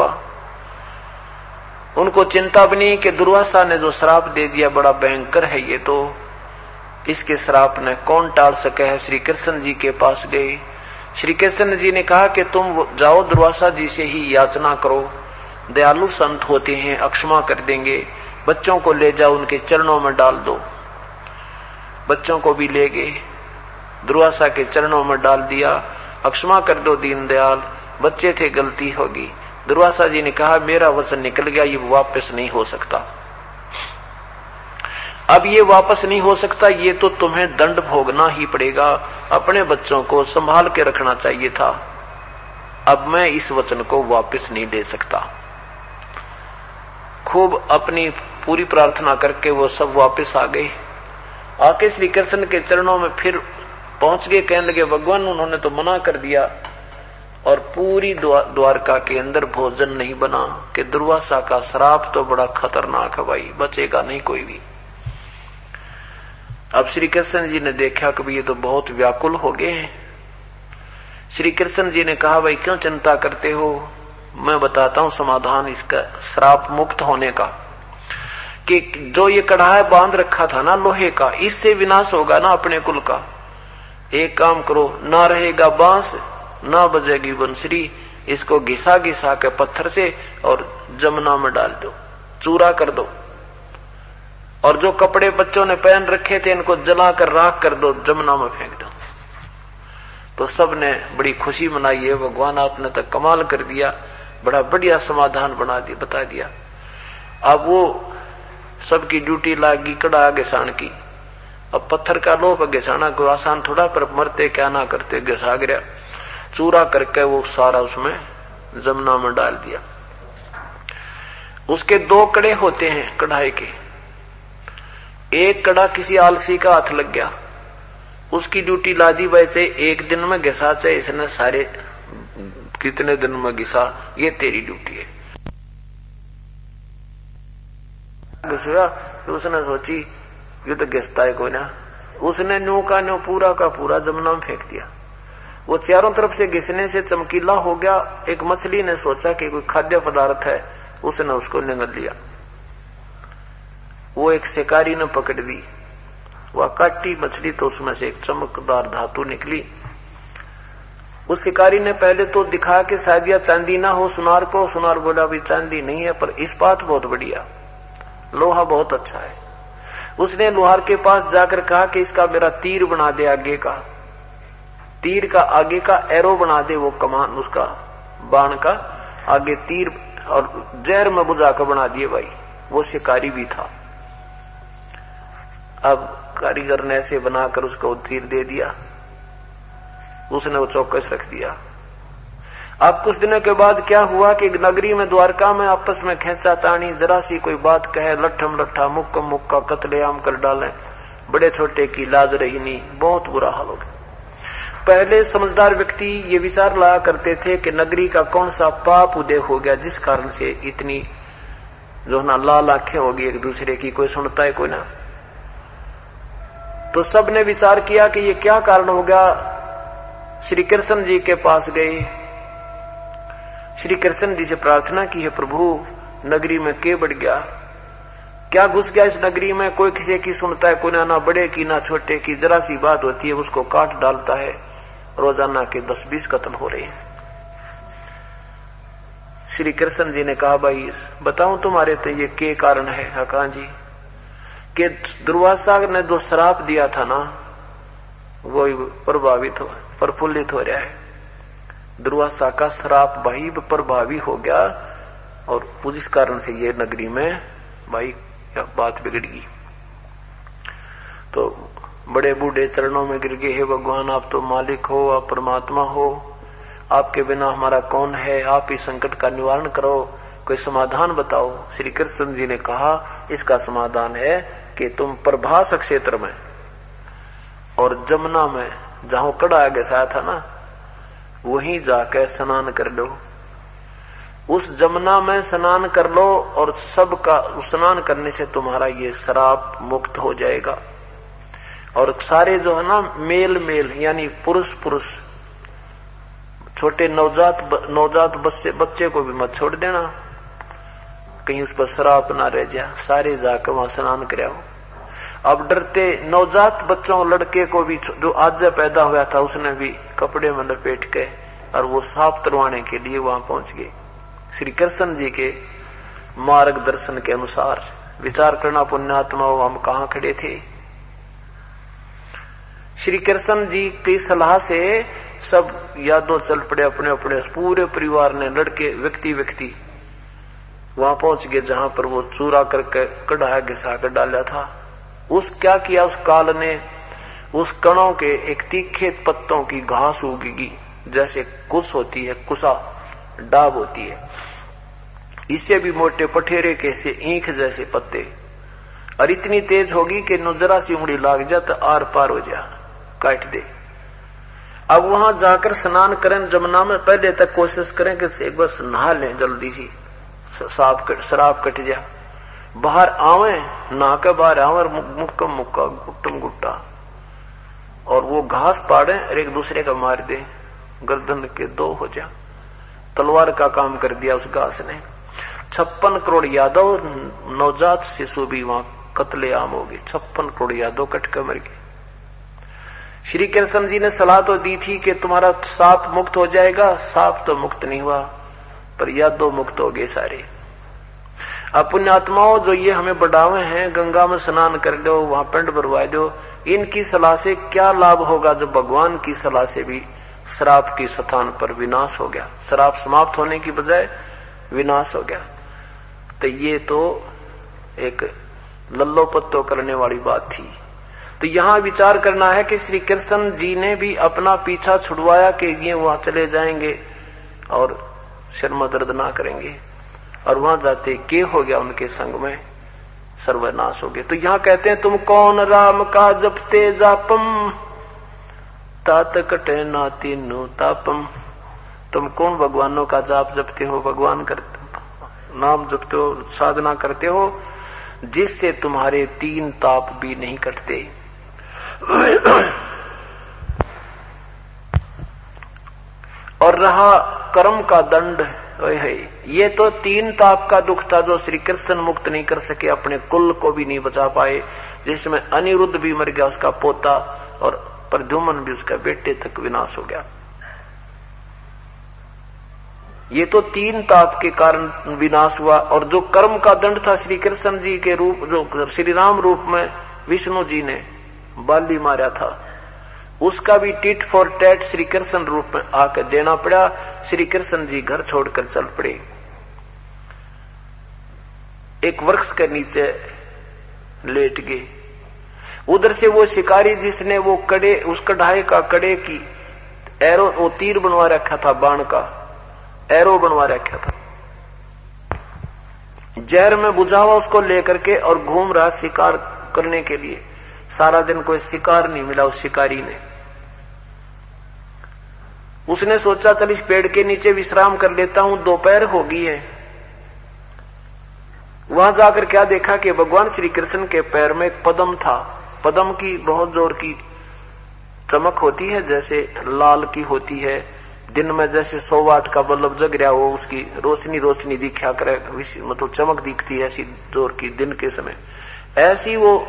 S1: उनको चिंता बनी कि दुर्वासा ने जो श्राप दे दिया बड़ा भयंकर है, ये तो इसके श्राप ने कौन टाल सके है। श्री कृष्ण जी के पास गए। श्री कृष्ण जी ने कहा कि तुम जाओ दुर्वासा जी से ही याचना करो, दयालु संत होते हैं, अक्षमा कर देंगे। बच्चों को ले जाओ, उनके चरणों में डाल दो। बच्चों को भी ले गए, दुर्वासा के चरणों में डाल दिया, अक्षमा कर दो दीनदयाल, बच्चे थे, गलती होगी। दुर्वासा जी ने कहा मेरा वचन निकल गया, ये वापस नहीं हो सकता। अब ये वापस नहीं हो सकता, ये तो तुम्हें दंड भोगना ही पड़ेगा। अपने बच्चों को संभाल के रखना चाहिए था। अब मैं इस वचन को वापस नहीं ले सकता। खूब अपनी पूरी प्रार्थना करके वो सब वापस आ गए। आके श्री कृष्ण के चरणों में फिर पहुंच गए। कहने लगे भगवान, उन्होंने तो मना कर दिया और पूरी द्वारका के अंदर भोजन नहीं बना कि दुर्वासा का श्राप तो बड़ा खतरनाक है भाई, बचेगा नहीं कोई भी। अब श्री कृष्ण जी ने देखा कि ये तो बहुत व्याकुल हो गए हैं। श्री कृष्ण जी ने कहा भाई क्यों चिंता करते हो, मैं बताता हूं समाधान इसका श्राप मुक्त होने का। कि जो ये कढ़ाई बांध रखा था ना लोहे का, इससे विनाश होगा ना अपने कुल का। एक काम करो, ना रहेगा बांस ना बजेगी बंसुरी, इसको घिसा घिसा के पत्थर से और जमुना में डाल दो, चूरा कर दो। और जो कपड़े बच्चों ने पहन रखे थे इनको जलाकर राख कर दो, जमुना में फेंक दो। तो सब ने बड़ी खुशी मनाई है, भगवान आपने तो कमाल कर दिया, बड़ा बढ़िया समाधान बता दिया। अब वो सबकी ड्यूटी लागी कड़ा घिसाण की। अब पत्थर का लोह घिसाना कोई आसान थोड़ा, पर मरते क्या ना करते, घिसा गिरा, चूरा करके वो सारा उसमें जमुना में डाल दिया। उसके 2 कड़े होते हैं कढ़ाई के। एक कड़ा किसी आलसी का हाथ लग गया, उसकी ड्यूटी लादी भाई से एक दिन में घिसा, चाहे इसने सारे कितने दिन में घिसा, ये तेरी ड्यूटी है। तो उसने सोची ये तो घिसता है कोई ना, उसने न्यू का न्यू पूरा का पूरा जमुना में फेंक दिया। वो चारों तरफ से घिसने से चमकीला हो गया। एक मछली ने सोचा कि कोई खाद्य पदार्थ है, उसने उसको निगल लिया। वो एक शिकारी ने पकड़ दी, वह काटी मछली तो उसमें से एक चमकदार धातु निकली। उस शिकारी ने पहले तो दिखा कि शायद यह चांदी ना हो सुनार को। सुनार बोला भी चांदी नहीं है, पर इस्पात बहुत बढ़िया, लोहा बहुत अच्छा है। उसने लोहार के पास जाकर कहा कि इसका मेरा तीर बना दे, आगे का तीर का आगे का एरो बना दे, वो कमान उसका बाण का आगे तीर, और जहर में बुझाकर बना दिए भाई। वो शिकारी भी था। अब कारीगर ने ऐसे बनाकर उसको तीर दे दिया, उसने वो चौकस रख दिया। अब कुछ दिनों के बाद क्या हुआ कि नगरी में द्वारका में आपस में खेचा तानी, जरा सी कोई बात कहे लट्ठम लट्ठा मुक्का मुक्का कत्लेआम कर डालें, बड़े छोटे की लाज रही नहीं, बहुत बुरा हाल हो गया। पहले समझदार व्यक्ति ये विचार लाया करते थे कि नगरी का कौन सा पाप उदय हो गया जिस कारण से इतनी जो ना लाल आंखें होगी एक दूसरे की, कोई सुनता है कोई ना। तो सब ने विचार किया कि ये क्या कारण हो गया। श्री कृष्ण जी के पास गए, श्री कृष्ण जी से प्रार्थना की है, प्रभु नगरी में के बढ़ गया, क्या घुस गया इस नगरी में, कोई किसी की सुनता है कोई ना बड़े की ना छोटे की, जरा सी बात होती है उसको काट डालता है। रोजाना के 10-20 कत्ल हो रहे हैं। श्री कृष्ण जी ने कहा भाई बताऊं तुम्हारे तो ये के कारण है। कहा जी कि दुर्वासा ने जो श्राप दिया था ना वो प्रभावित हो प्रफुल्लित हो रहा है। दुर्वासा का श्राप भाई प्रभावी हो गया और जिस कारण से ये नगरी में भाई बात बिगड़ गई। तो बड़े बूढ़े चरणों में गिर गए, हे भगवान आप तो मालिक हो, आप परमात्मा हो, आपके बिना हमारा कौन है, आप इस संकट का निवारण करो, कोई समाधान बताओ। श्री कृष्ण जी ने कहा इसका समाधान है कि तुम प्रभास क्षेत्र में और जमुना में जहां कड़ा आगे साया था ना वहीं जाकर स्नान कर लो। उस जमुना में स्नान कर लो और सबका स्नान करने से तुम्हारा ये श्राप मुक्त हो जाएगा। और सारे जो है ना मेल मेल यानी पुरुष पुरुष छोटे नवजात बच्चे को भी मत छोड़ देना, कहीं उस पर श्राप ना रह जाए, सारे जाकर वहां स्नान कराओ। अब डरते नवजात बच्चों लड़के को भी जो आज पैदा हुआ था उसने भी कपड़े में लपेट के और वो साफ तरवाने के लिए वहां पहुंच गए। श्री कृष्ण जी के मार्गदर्शन के अनुसार विचार करना पुण्यात्मा हम कहां खड़े थे। श्री कृष्ण जी की सलाह से सब यादव चल पड़े, अपने अपने पूरे परिवार ने लड़के व्यक्ति वहां पहुंच गए जहां पर वो चूरा करके कढ़ाया घिसा कर डाला था। उस क्या किया उस काल ने, उस कणों के एक तीखे पत्तों की घास उगेगी जैसे कुश होती है, कुसा डाब होती है, इससे भी मोटे पठेरे के से ईंख जैसे पत्ते, और इतनी तेज होगी कि जरा सी उंगली लाग जा तो आर पार हो जा, काट दे। अब वहां जाकर स्नान करें जमुना में, पहले तक कोशिश करें कि एक बार नहा लें जल्दी सी, शराब कट जा, बाहर आवे नहा के बाहर आवे और मुक्का मुक्का गुट्टम गुट्टा और वो घास पाड़े और एक दूसरे का मार दे, गर्दन के दो हो जा। तलवार का काम कर दिया उस घास ने। 56 करोड़ यादव नवजात शिशु भी वहां कत्लेआम हो गए। 56 करोड़ यादव कट कर मर गए। श्री कृष्ण जी ने सलाह तो दी थी कि तुम्हारा साप मुक्त हो जाएगा, साप तो मुक्त नहीं हुआ पर यादव मुक्त हो गए सारे। अब पुण्यात्माओं जो ये हमें बढ़ावे हैं गंगा में स्नान कर दो, वहां पिंड भरवा दो, इनकी सलाह से क्या लाभ होगा जब भगवान की सलाह से भी श्राप की स्थान पर विनाश हो गया, श्राप समाप्त होने की बजाय विनाश हो गया। तो ये तो एक लल्लो पत्तो करने वाली बात थी। तो यहां विचार करना है कि श्री कृष्ण जी ने भी अपना पीछा छुड़वाया कि ये वहां चले जाएंगे और सिर में दर्द ना करेंगे, और वहां जाते के हो गया उनके संग में सर्वनाश हो गया। तो यहां कहते हैं तुम कौन राम का जपते जापम, तात कटे ना तीनों तापम। तुम कौन भगवानों का जाप जपते हो, भगवान करते नाम जपते हो, साधना करते हो, जिससे तुम्हारे 3 ताप भी नहीं कटते। और रहा कर्म का दंड, ये तो 3 ताप का दुख था जो श्री कृष्ण मुक्त नहीं कर सके, अपने कुल को भी नहीं बचा पाए, जिसमें अनिरुद्ध भी मर गया, उसका पोता, और प्रद्युम्न भी उसका बेटे तक विनाश हो गया। ये तो 3 ताप के कारण विनाश हुआ। और जो कर्म का दंड था श्री कृष्ण जी के रूप, जो श्री राम रूप में विष्णु जी ने बाली मारा था, उसका भी tit for tat Shri Krishna रूप में आकर देना पड़ा। श्री कृष्ण जी घर छोड़कर चल पड़े, एक वृक्ष के नीचे लेट गए। उधर से वो शिकारी जिसने वो कड़े, उस कढ़ाई का कड़े की एरो, वो तीर बनवा रखा था, बाण का एरो बनवा रखा था, जहर में बुझा हुआ उसको लेकर के और घूम रहा शिकार करने के लिए। सारा दिन कोई शिकार नहीं मिला उस शिकारी ने। उसने सोचा चल इस पेड़ के नीचे विश्राम कर लेता हूं, दोपहर हो गई है। वहां जाकर क्या देखा कि भगवान श्री कृष्ण के पैर में एक पद्म था। पद्म की बहुत जोर की चमक होती है, जैसे लाल की होती है। दिन में जैसे 100 वाट का बल्ब जग रहा हो, उसकी रोशनी दिखा करे, मतलब चमक दिखती है ऐसी जोर की दिन के समय। ऐसी वो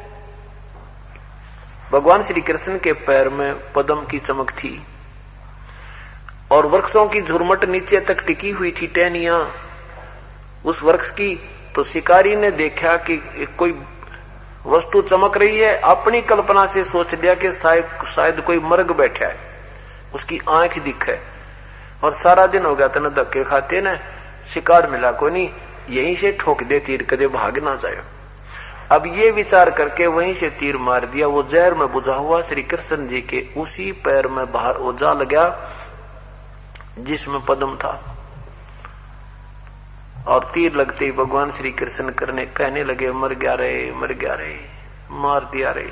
S1: भगवान श्री कृष्ण के पैर में पद्म की चमक थी। और वृक्षों की झुरमट नीचे तक टिकी हुई थी, टहनियां उस वृक्ष की। तो शिकारी ने देखा कि कोई वस्तु चमक रही है, अपनी कल्पना से सोच लिया कि शायद कोई मर्ग बैठा है, उसकी आंख दिखे। और सारा दिन हो गया था, न धक्के खाते न शिकार मिला को नहीं, यहीं से ठोक दे तीर, कदे भाग ना जाए। अब ये विचार करके वहीं से तीर मार दिया। वो जहर में बुझा हुआ श्री कृष्ण जी के उसी पैर में बाहर वो जा लगा जिसमें पद्म था। और तीर लगते ही भगवान श्री कृष्ण कहने लगे, मर गया रे, मर गया रे, मार दिया रे।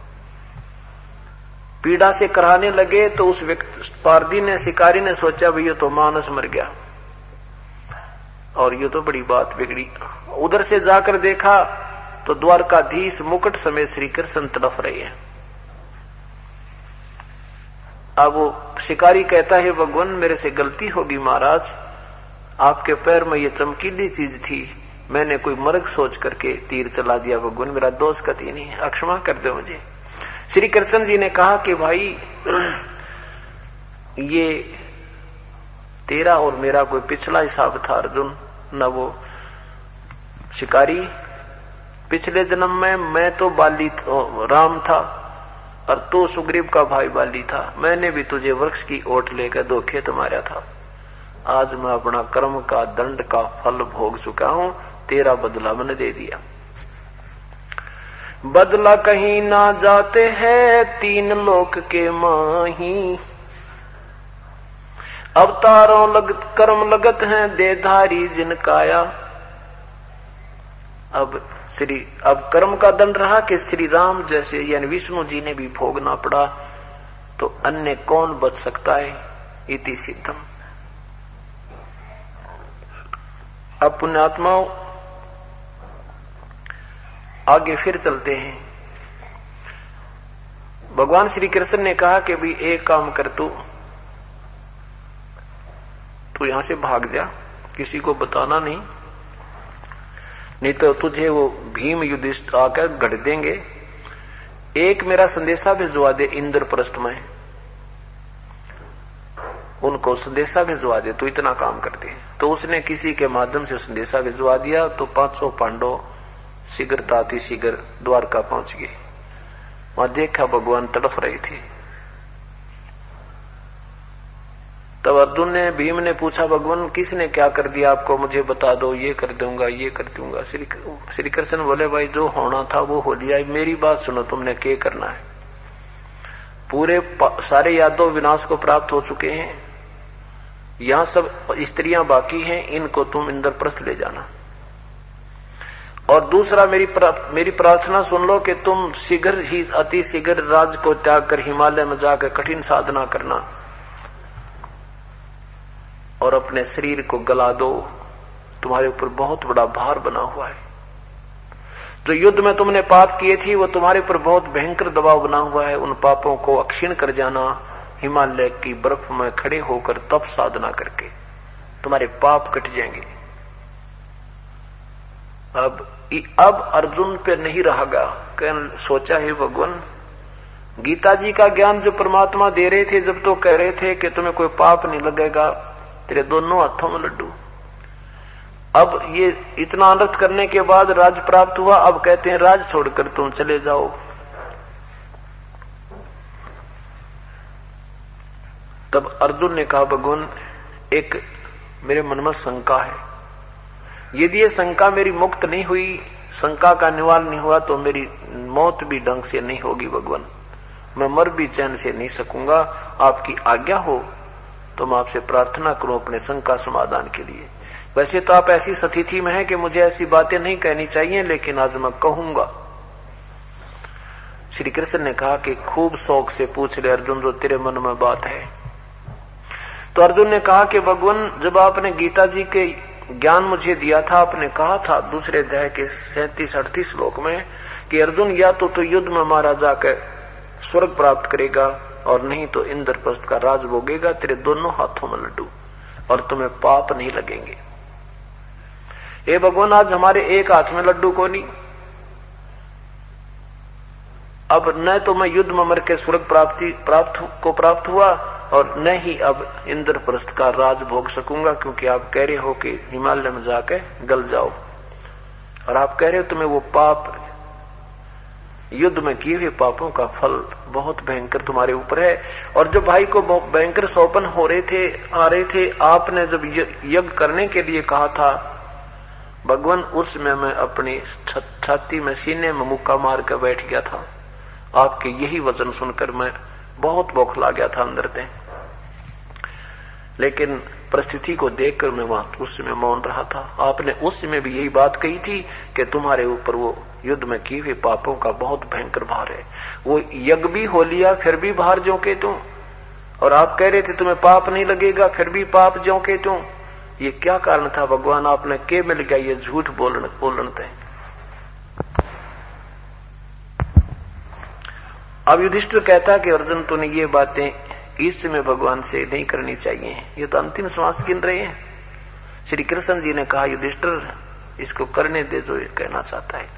S1: पीड़ा से कराने लगे तो उस व्यक्ति पारदी ने, शिकारी ने सोचा भाई ये तो मानस मर गया और ये तो बड़ी बात बिगड़ी। उधर से जाकर देखा तो द्वारकाधीश मुकुट समेत श्री कृष्ण तड़फ रहे हैं। अब वो शिकारी कहता है, भगवान मेरे से गलती होगी महाराज, आपके पैर में ये चमकीली चीज थी, मैंने कोई मर्ग सोच करके तीर चला दिया, भगवान मेरा दोष कति नहीं है, क्षमा कर दो मुझे। श्री कृष्ण जी ने कहा कि भाई ये तेरा और मेरा कोई पिछला हिसाब था अर्जुन, न वो शिकारी। पिछले जन्म में मैं तो बाली राम था और तो सुग्रीव का भाई बाली था, मैंने भी तुझे वृक्ष की ओट लेकर 2 खेत मारा था। आज मैं अपना कर्म का दंड का फल भोग चुका हूं, तेरा बदला मैंने दे दिया। बदला कहीं ना जाते हैं 3 लोक के माही, अवतारों कर्म लगत हैं देधारी जिनकाया। अब कर्म का दंड रहा कि श्री राम जैसे यानी विष्णु जी ने भी भोगना पड़ा, तो अन्य कौन बच सकता है। इति सिद्धम। अब पुण्यात्माओं आगे फिर चलते हैं। भगवान श्री कृष्ण ने कहा कि भाई एक काम कर, तू यहां से भाग जा, किसी को बताना नहीं तो तुझे वो भीम युधिष्ठिर आकर गढ़ देंगे। एक मेरा संदेशा भिजवा दे इंद्रप्रस्थ में, उनको संदेशा भिजवा दे, तो इतना काम करते हैं। तो उसने किसी के माध्यम से संदेशा भिजवा दिया, तो 500 पांडव शीघ्र ताति शीघ्र द्वारका पहुंच गए। वहां देखा भगवान तड़फ रहे थे। तब अर्जुन ने, भीम ने पूछा, भगवान किसने क्या कर दिया आपको, मुझे बता दो, ये कर दूंगा ये कर दूंगा। श्री कृष्ण बोले, भाई जो होना था वो हो लिया, मेरी बात सुनो, तुमने क्या करना है। पूरे सारे यादव विनाश को प्राप्त हो चुके हैं, यहां सब स्त्रियां बाकी हैं, इनको तुम इंद्रप्रस्थ ले जाना और दूसरा मेरी प्रार्थना सुन लो कि तुम शीघ्र ही अति शीघ्र राज को त्याग कर हिमालय में जाकर कठिन साधना करना और अपने शरीर को गला दो। तुम्हारे ऊपर बहुत बड़ा भार बना हुआ है। जो युद्ध में तुमने पाप किए थे वो तुम्हारे ऊपर बहुत भयंकर दबाव बना हुआ है। उन पापों को अक्षीण कर जाना, हिमालय की बर्फ में खड़े होकर तप साधना करके तुम्हारे पाप कट जाएंगे। अब अर्जुन पे नहीं रहेगा। सोचा है भगवान, गीता जी का ज्ञान जो परमात्मा दे रहे थे, जब तो कह रहे थे कि तुम्हें कोई पाप नहीं लगेगा, तेरे दोनों हाथों में लड्डू। अब ये इतना अनर्थ करने के बाद राज प्राप्त हुआ, अब कहते हैं राज छोड़कर तुम चले जाओ। तब अर्जुन ने कहा, भगवान एक मेरे मन में शंका है, यदि ये शंका मेरी मुक्त नहीं हुई, शंका का निवारण नहीं हुआ, तो मेरी मौत भी ढंग से नहीं होगी भगवान, मैं मर भी चैन से नहीं सकूंगा। आपकी आज्ञा हो तो मैं आपसे प्रार्थना करूं अपने शंका समाधान के लिए। वैसे तो आप ऐसी स्थिति में हैं कि मुझे ऐसी बातें नहीं कहनी चाहिए, लेकिन आज मैं कहूंगा। श्री कृष्ण ने कहा कि खूब शौक से पूछ ले अर्जुन, जो तेरे मन में बात है। तो अर्जुन ने कहा कि भगवान, जब आपने गीता जी के ज्ञान मुझे दिया था, आपने कहा था दूसरे अध्याय के 37-38 श्लोक में कि अर्जुन या तो युद्ध में मारा जाकर स्वर्ग प्राप्त करेगा और नहीं तो इंद्रप्रस्थ का राज भोगेगा। तेरे दोनों हाथों में लड्डू और तुम्हें पाप नहीं लगेंगे। ए भगवान, आज हमारे एक हाथ में लड्डू को नहीं। अब न तो मैं युद्ध में मर के स्वर्ग प्राप्त हुआ और न ही अब इंद्रप्रस्थ का राज भोग सकूंगा, क्योंकि आप कह रहे हो कि हिमालय में जाके गल जाओ, और आप कह रहे हो तुम्हें वो पाप, युद्ध में किए हुए पापों का फल बहुत भयंकर तुम्हारे ऊपर है। और जब भाई को भयंकर सौपन आ रहे थे, आपने जब यज्ञ करने के लिए कहा था भगवान, उसमें मैं अपनी छाती में सीने में मुक्का मार कर बैठ गया था। आपके यही वचन सुनकर मैं बहुत बौखला गया था अंदर से, लेकिन परिस्थिति को देखकर मैं वहां उस समय मौन रहा था। आपने उस समय भी यही बात कही थी कि तुम्हारे ऊपर वो युद्ध में किए हुए पापों का बहुत भयंकर भार है। वो यज्ञ भी हो लिया, फिर भी भार ज्यों के तुम, और आप कह रहे थे तुम्हें पाप नहीं लगेगा, फिर भी पाप ज्यों के तुम। ये क्या कारण था भगवान? आपने के मिल गया ये झूठ बोलते। अब युधिष्ठिर कहता कि अर्जुन, तूने ये बातें इस समय भगवान से नहीं करनी चाहिए, ये तो अंतिम श्वास गिन रहे हैं। श्री कृष्ण जी ने कहा, युधिष्ठिर इसको करने दे जो ये कहना चाहता है।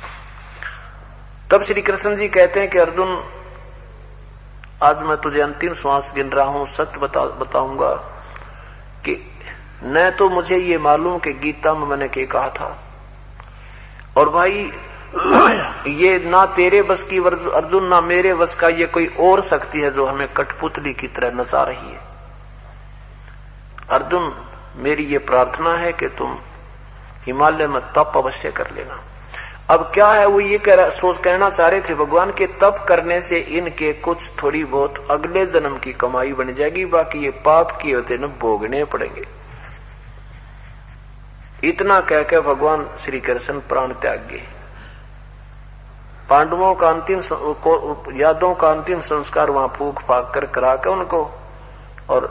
S1: तब श्री कृष्ण जी कहते हैं कि अर्जुन, आज मैं तुझे अंतिम श्वास गिन रहा हूं, सत्य बताऊंगा कि न तो मुझे ये मालूम कि गीता में मैंने क्या कहा था, और भाई ये ना तेरे बस की अर्जुन, ना मेरे बस का ये कोई और शक्ति है जो हमें कठपुतली की तरह नचा रही है। अर्जुन, मेरी ये प्रार्थना है कि तुम हिमालय में तप अवश्य कर लेना। अब क्या है, वो ये कहना चाह रहे थे भगवान के तप करने से इनके कुछ थोड़ी बहुत अगले जन्म की कमाई बन जाएगी, बाकी ये पाप किए होते न भोगने पड़ेंगे। इतना कहकर भगवान श्री कृष्ण प्राण त्याग गए। पांडवों का यादों का अंतिम संस्कार वहां फूक फाक कर करा के उनको, और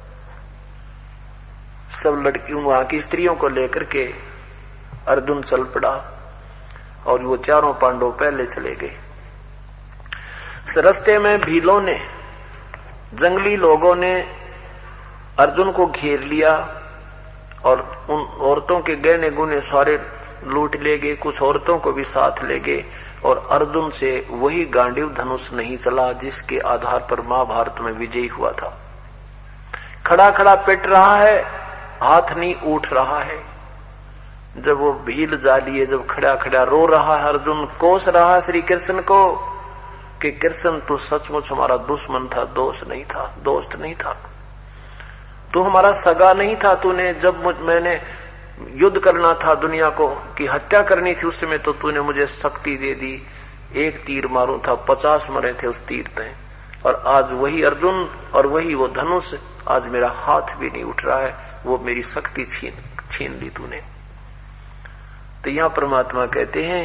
S1: सब लड़कियों वहां की स्त्रियों को लेकर के अर्जुन चल पड़ा, और वो चारों पांडव पहले चले गए। रास्ते में भीलों ने, जंगली लोगों ने अर्जुन को घेर लिया और उन औरतों के गहने गुने सारे लूट ले गए, कुछ औरतों को भी साथ ले गए, और अर्जुन से वही गांडीव धनुष नहीं चला जिसके आधार पर महाभारत में विजयी हुआ था। खड़ा खड़ा पिट रहा है, हाथ नहीं उठ रहा है। जब वो भील जा लिए, जब खड़ा खड़ा रो रहा है, अर्जुन कोस रहा श्री कृष्ण को कि कृष्ण तू सचमुच हमारा दुश्मन था, दोस्त नहीं था, तू हमारा सगा नहीं था। तूने जब मैंने युद्ध करना था, दुनिया को की हत्या करनी थी, उस समय तो तूने मुझे शक्ति दे दी, एक तीर मारूं था 50 मरे थे उस तीर पे, और आज वही अर्जुन और वही वो धनुष, आज मेरा हाथ भी नहीं उठ रहा है, वो मेरी शक्ति छीन ली तूने। तो यहां परमात्मा कहते हैं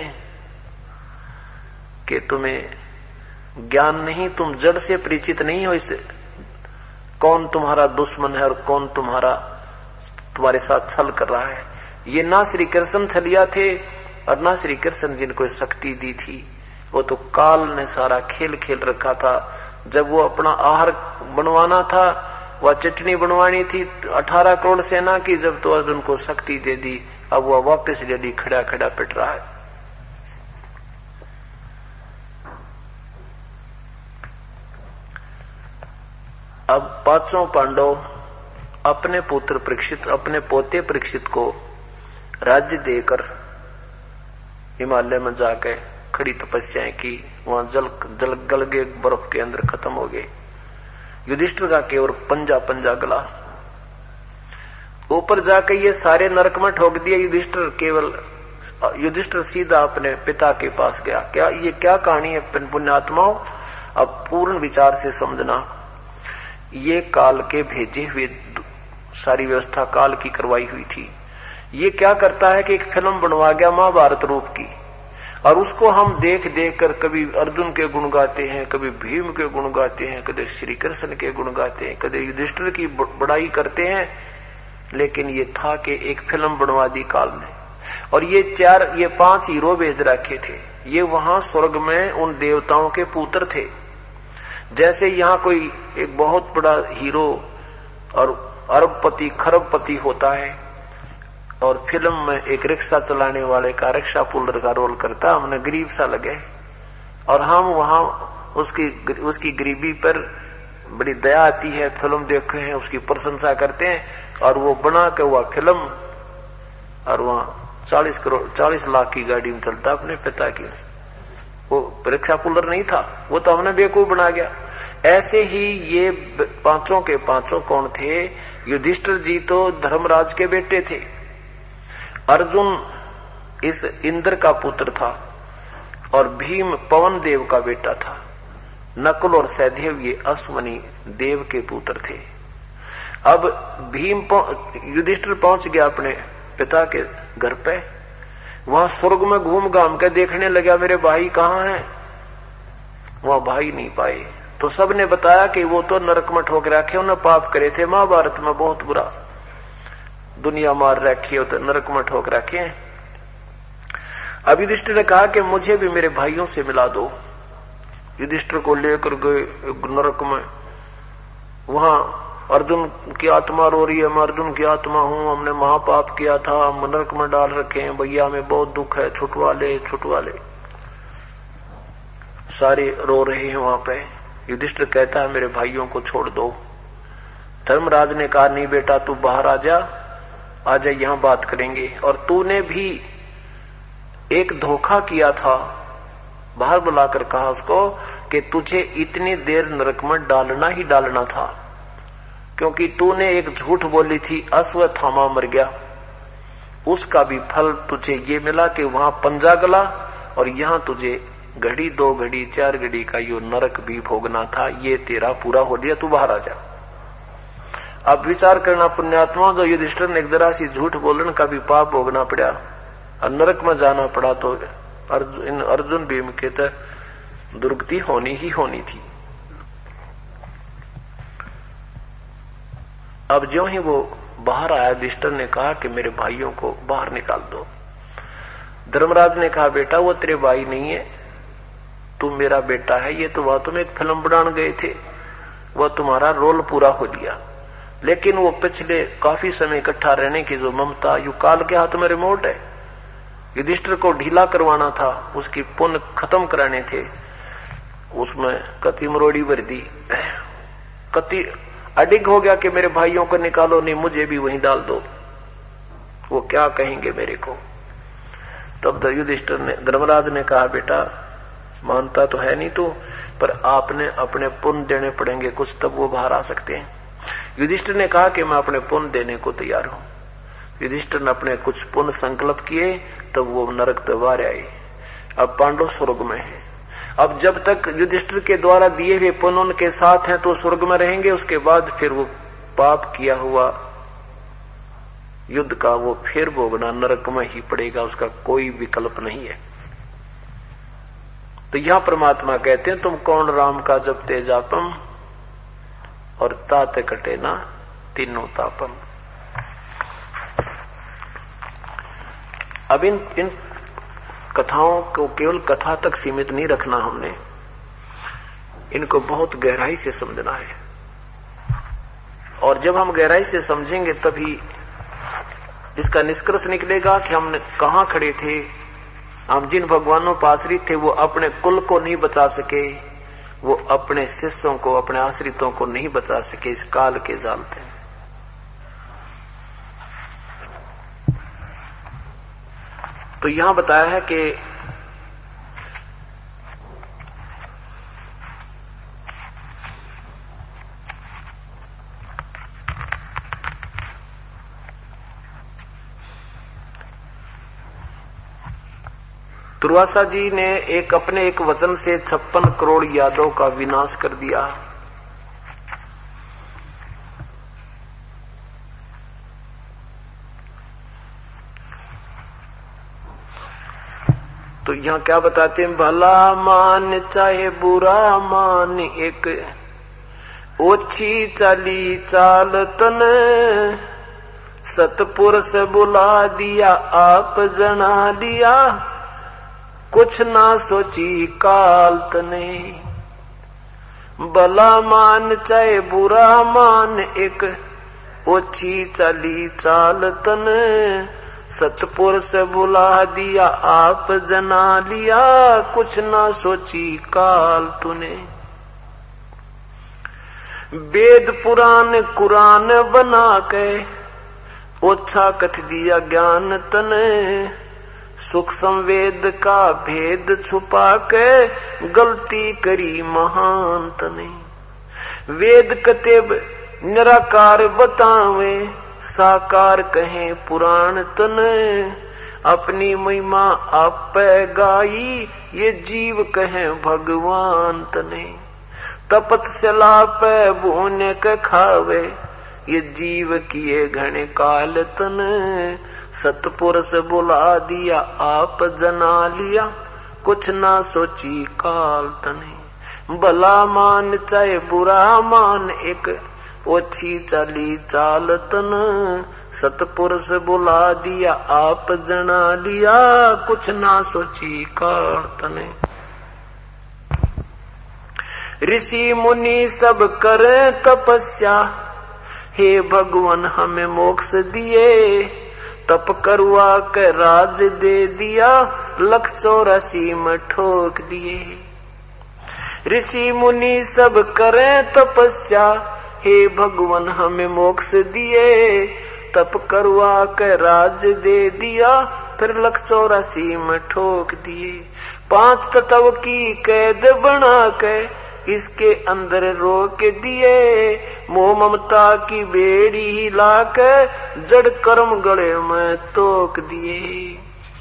S1: कि तुम्हें ज्ञान नहीं, तुम जड़ से परिचित नहीं हो इससे कौन तुम्हारा दुश्मन है और कौन तुम्हारे साथ छल कर रहा है। ये ना श्री कृष्ण छलिया थे और ना श्री कृष्ण जिनको शक्ति दी थी, वो तो काल ने सारा खेल खेल रखा था। जब वो अपना आहार बनवाना था, वह चटनी बनवानी थी 18 करोड़ सेना की, जब तो अर्जुन को शक्ति दे दी, अब वह वापस ले ली, खड़ा खड़ा पिट रहा है। अब पांचों पांडव अपने पुत्र परीक्षित, अपने पोते परीक्षित को राज्य देकर हिमालय में जाके खड़ी तपस्याएं की, वहां जल गल गए, बर्फ के अंदर खत्म हो गए। युधिष्ठिर का केवल पंजा पंजा गला। ऊपर जाके ये सारे नरक में ठोक दिए। युधिष्ठिर सीधा अपने पिता के पास गया। क्या कहानी है पुण्यात्माओं, अब पूर्ण विचार से समझना। ये काल के भेजे हुए सारी व्यवस्था काल की करवाई हुई थी। ये क्या करता है कि एक फिल्म बनवा गया महाभारत रूप की, और उसको हम देख देख कर कभी अर्जुन के गुण गाते हैं, कभी भीम के गुण गाते हैं, कभी श्री कृष्ण के गुण गाते हैं, कभी युधिष्ठिर की बड़ाई करते हैं। लेकिन ये था कि एक फिल्म बनवा दी काल ने, और ये 5 हीरो भेज रखे थे। ये वहां स्वर्ग में उन देवताओं के पुत्र थे। जैसे यहाँ कोई एक बहुत बड़ा हीरो और अरबपति खरबपति होता है, और फिल्म में एक रिक्शा चलाने वाले का, रिक्शा पुलर का रोल करता, हमने गरीब सा लगे, और हम वहां उसकी गरीबी पर बड़ी दया आती है, फिल्म देखते हैं, उसकी प्रशंसा करते हैं, और वो बना के हुआ फिल्म, और वहां 40 लाख की गाड़ी में चलता अपने पिता की। वो रिक्शा पुलर नहीं था, वो तो हमने बेवकूफ बना गया। ऐसे ही ये पांचों के पांचों कौन थे? युधिष्ठिर जी तो धर्मराज के बेटे थे, अर्जुन इस इंद्र का पुत्र था, और भीम पवन देव का बेटा था, नकुल और सहदेव ये अश्वनी देव के पुत्र थे। अब युधिष्ठिर पहुंच गया अपने पिता के घर पे, वहां स्वर्ग में घूम घाम के देखने लगा मेरे भाई कहाँ हैं। वहां भाई नहीं पाए, तो सबने बताया कि वो तो नरक में ठोक रखे, उन्हें पाप करे थे महाभारत में, बहुत बुरा दुनिया मार रखी हो, तो नरक में ठोक रखे हैं। अब युधिष्ठिर ने कहा कि मुझे भी मेरे भाइयों से मिला दो। युधिष्ठिर को लेकर गए नरक में, वहां अर्जुन की आत्मा रो रही है, मैं अर्जुन की आत्मा हूं, हमने महापाप किया था, हम नरक में डाल रखे हैं, भैया हमें बहुत दुख है, छुटवा ले। सारे रो रहे हैं वहां पे। युधिष्ठिर कहता है मेरे भाइयों को छोड़ दो। धर्मराज ने कहा नहीं बेटा, तू बाहर आ जा, यहां बात करेंगे। और तूने भी एक धोखा किया था, बाहर बुलाकर कहा उसको कि तुझे इतनी देर नरक में डालना ही डालना था, क्योंकि तूने एक झूठ बोली थी, अश्वत्थामा मर गया, उसका भी फल तुझे ये मिला कि वहां पंजा गला, और यहां तुझे घड़ी 2 घड़ी 4 घड़ी का यो नरक भी भोगना था। ये तेरा पूरा हो गया, तू बाहर आ जा। अब विचार करना पुण्यात्मा, जो युधिष्ठिर ने एक जरा सी झूठ बोलने का भी पाप भोगना पड़ा और नरक में जाना पड़ा, तो अर्जुन भीम के तो दुर्गति होनी ही होनी थी। अब ज्यों ही वो बाहर आया, युधिष्ठिर ने कहा कि मेरे भाइयों को बाहर निकाल दो। धर्मराज ने कहा बेटा वो तेरे भाई नहीं है, तू मेरा बेटा है। ये तो वह तुम एक फिल्म बनाने गए थे, वह तुम्हारा रोल पूरा हो दिया, लेकिन वो पिछले काफी समय इकट्ठा रहने की जो ममता यू काल के हाथ में रिमोट है। युधिष्ठिर को ढीला करवाना था, उसकी पुण्य खत्म कराने थे, उसमें कति मरोड़ी भर दी, कति अडिग हो गया कि मेरे भाइयों को निकालो, नहीं मुझे भी वहीं डाल दो, वो क्या कहेंगे मेरे को। तब युधिष्ठिर ने, धर्मराज ने कहा बेटा मानता तो है नहीं तू, पर आपने अपने पुण्य देने पड़ेंगे कुछ, तब वो बाहर आ सकते हैं। युधिष्ठिर ने कहा कि मैं अपने पुण्य देने को तैयार हूं। युधिष्ठिर ने अपने कुछ पुण्य संकल्प किए, तब वो नरक से बाहर आए। अब पांडव स्वर्ग में है। अब जब तक युधिष्ठिर के द्वारा दिए हुए पुण्य उनके साथ हैं तो स्वर्ग में रहेंगे, उसके बाद फिर वो पाप किया हुआ युद्ध का वो फिर भोगना नरक में ही पड़ेगा, उसका कोई विकल्प नहीं है। तो यहां परमात्मा कहते हैं तुम कौन राम का जपते जापम और तात कटे ना तीनों तापम। अब इन कथाओं को केवल कथा तक सीमित नहीं रखना, हमने इनको बहुत गहराई से समझना है। और जब हम गहराई से समझेंगे तभी इसका निष्कर्ष निकलेगा कि हमने कहां खड़े थे। हम जिन भगवानों पर आश्रित थे वो अपने कुल को नहीं बचा सके, वो अपने शिष्यों को, अपने आश्रितों को नहीं बचा सके इस काल के जाल से। तो यहां बताया है कि दुर्वासा जी ने अपने एक वचन से 56 करोड़ यादव का विनाश कर दिया। तो यहां क्या बताते हैं, भला मान चाहे बुरा मान, एक ओछी चाली चाल तन, सतपुरुष बुला दिया आप जना लिया, कुछ ना सोची काल तने। भला मान चाहे बुरा मान, एक ओछी चाली चाल तन, सतपुरुष बुला दिया आप जना लिया, कुछ ना सोची काल तूने। वेद पुराण कुरान बना के, ओछा कथ दिया ज्ञान तने, सुख संवेद का भेद छुपा के, गलती करी महान तने। वेद कतेब निराकार बतावे, साकार कहे पुराण तने, अपनी महिमा आप गाई, ये जीव कहे भगवान तने। तपत सला पे बोने के खावे, ये जीव किए घने काल तने, सतपुरुष बुला दिया आप जना लिया, कुछ ना सोची काल तने। भला मान चाहे बुरा मान, एक ओछी चाली चाल तन, सतपुरुष बुला दिया आप जना लिया, कुछ ना सोची काल तने। ऋषि मुनि सब करे तपस्या, हे भगवान हमें मोक्ष दिए, तप करवा के राज दे दिया, 184 में ठोक दिए। ऋषि मुनि सब करे तपस्या, हे भगवान हमें मोक्ष दिए, तप करवा के राज दे दिया, फिर 184 में ठोक दिए। 5 तत्व की कैद बना के, इसके अंदर रोक दिए, मोह ममता की बेड़ी हिला के, जड़ कर्म गले में तोक दिए।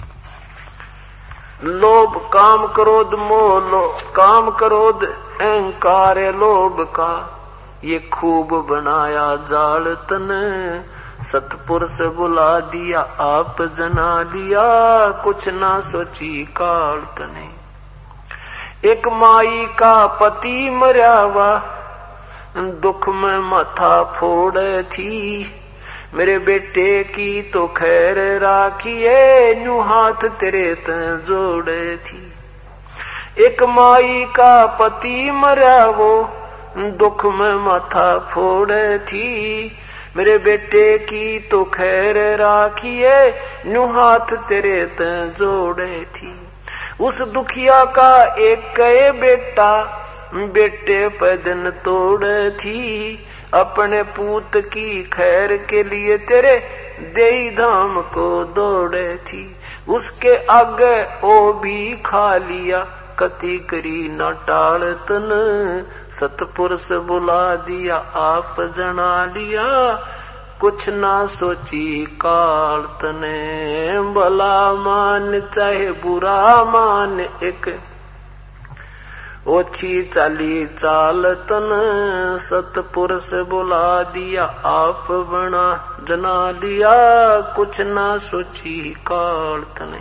S1: लोभ काम क्रोध मोह, काम क्रोध अहंकार लोभ का, ये खूब बनाया जाल तन, सतपुरुष बुला दिया आप जना लिया, कुछ ना सोची काल तने। एक माई का पति मरावा, दुख में माथा फोड़े थी, मेरे बेटे की तो खैर राखिए, न्यू हाथ तेरे ते जोड़े थी। एक माई का पति मरावो, दुख में माथा फोड़े थी, मेरे बेटे की तो खैर राखिए, न्यू हाथ तेरे ते जोड़े थी। उस दुखिया का एक कहे बेटा, बेटे पे दिन तोड़े थी, अपने पूत की खैर के लिए तेरे देई धाम को दौड़े थी। उसके आगे ओ भी खा लिया, कति करी न टाल तन, सतपुरुष बुला दिया आप जना लिया, कुछ ना सोची काल तने। भला मान चाहे बुरा मान, एक ओछी चाली चालतन सतपुरुष बुला दिया आप बना जना लिया कुछ ना सोची काल तने।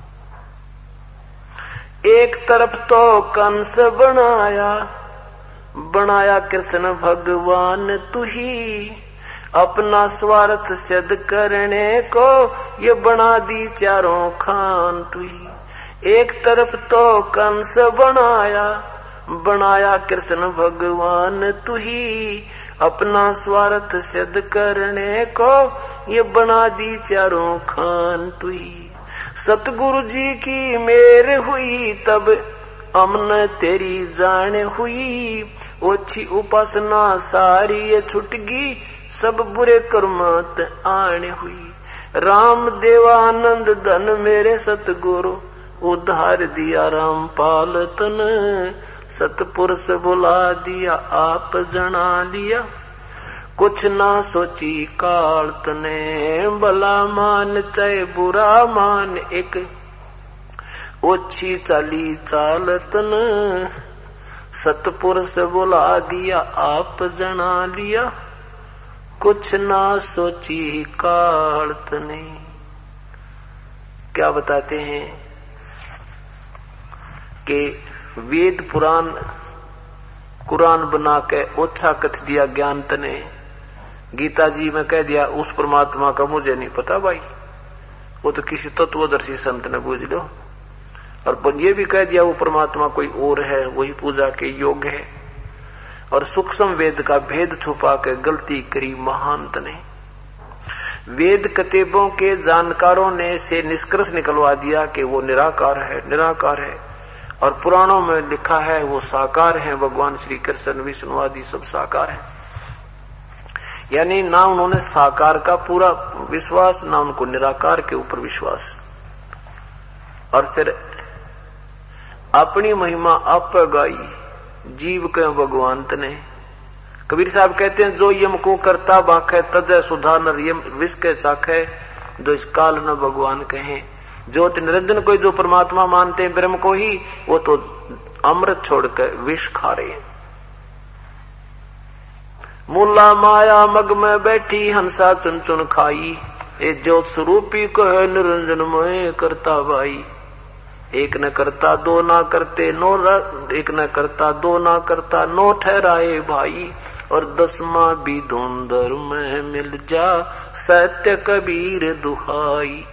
S1: एक तरफ तो कंस बनाया कृष्ण भगवान तू ही अपना स्वार्थ सिद्ध करने को ये बना दी चारों खान तू ही। एक तरफ तो कंस बनाया कृष्ण भगवान तू ही अपना स्वार्थ सिद्ध करने को ये बना दी चारों खान तू ही। सतगुरु जी की मेर हुई तब अमन तेरी जान हुई ओछी उपासना सारी ये छुटगी सब बुरे कर्मात आने हुई। राम देवानंद धन मेरे सतगुरु उद्धार दिया रामपाल तन सतपुरुष बुला दिया आप जना लिया कुछ ना सोची काल तने। भला मान चाहे बुरा मान एक ओछी चाली चालतन सतपुरुष बुला दिया आप जना लिया कुछ ना सोची काल तने। क्या बताते हैं कि वेद पुराण कुरान बना के ओछा कथ दिया ज्ञान तने। गीता जी में कह दिया उस परमात्मा का मुझे नहीं पता भाई, वो तो किसी तत्वदर्शी संत ने पूछ लो। और ये भी कह दिया वो परमात्मा कोई और है, वही पूजा के योग्य है। और सूक्ष्म वेद का भेद छुपा के गलती करी महांत ने। वेद कतेबों के जानकारों ने से निष्कर्ष निकलवा दिया कि वो निराकार है। और पुराणों में लिखा है वो साकार है, भगवान श्री कृष्ण विष्णु आदि सब साकार है। यानी ना उन्होंने साकार का पूरा विश्वास ना उनको निराकार के ऊपर विश्वास। और फिर अपनी महिमा आप गाई जीव के भगवंत ने। कबीर साहब कहते हैं जो यम को करता बाखे तजय सुधा नर यम विष के चाखे जो इस काल न भगवान कहे। ज्योति निरंजन को जो परमात्मा मानते हैं ब्रह्म को ही, वो तो अमृत छोड़कर विष खा रहे हैं। मूला माया मग में बैठी हंसा चुन चुन खाई ए ज्योत स्वरूपी कहे निरंजन में करता भाई। एक न करता दो ना करते नो एक न करता दो ना करता नो ठहराए भाई। और दसवा भी धुंधर में मिल जा सत्य कबीर दुहाई।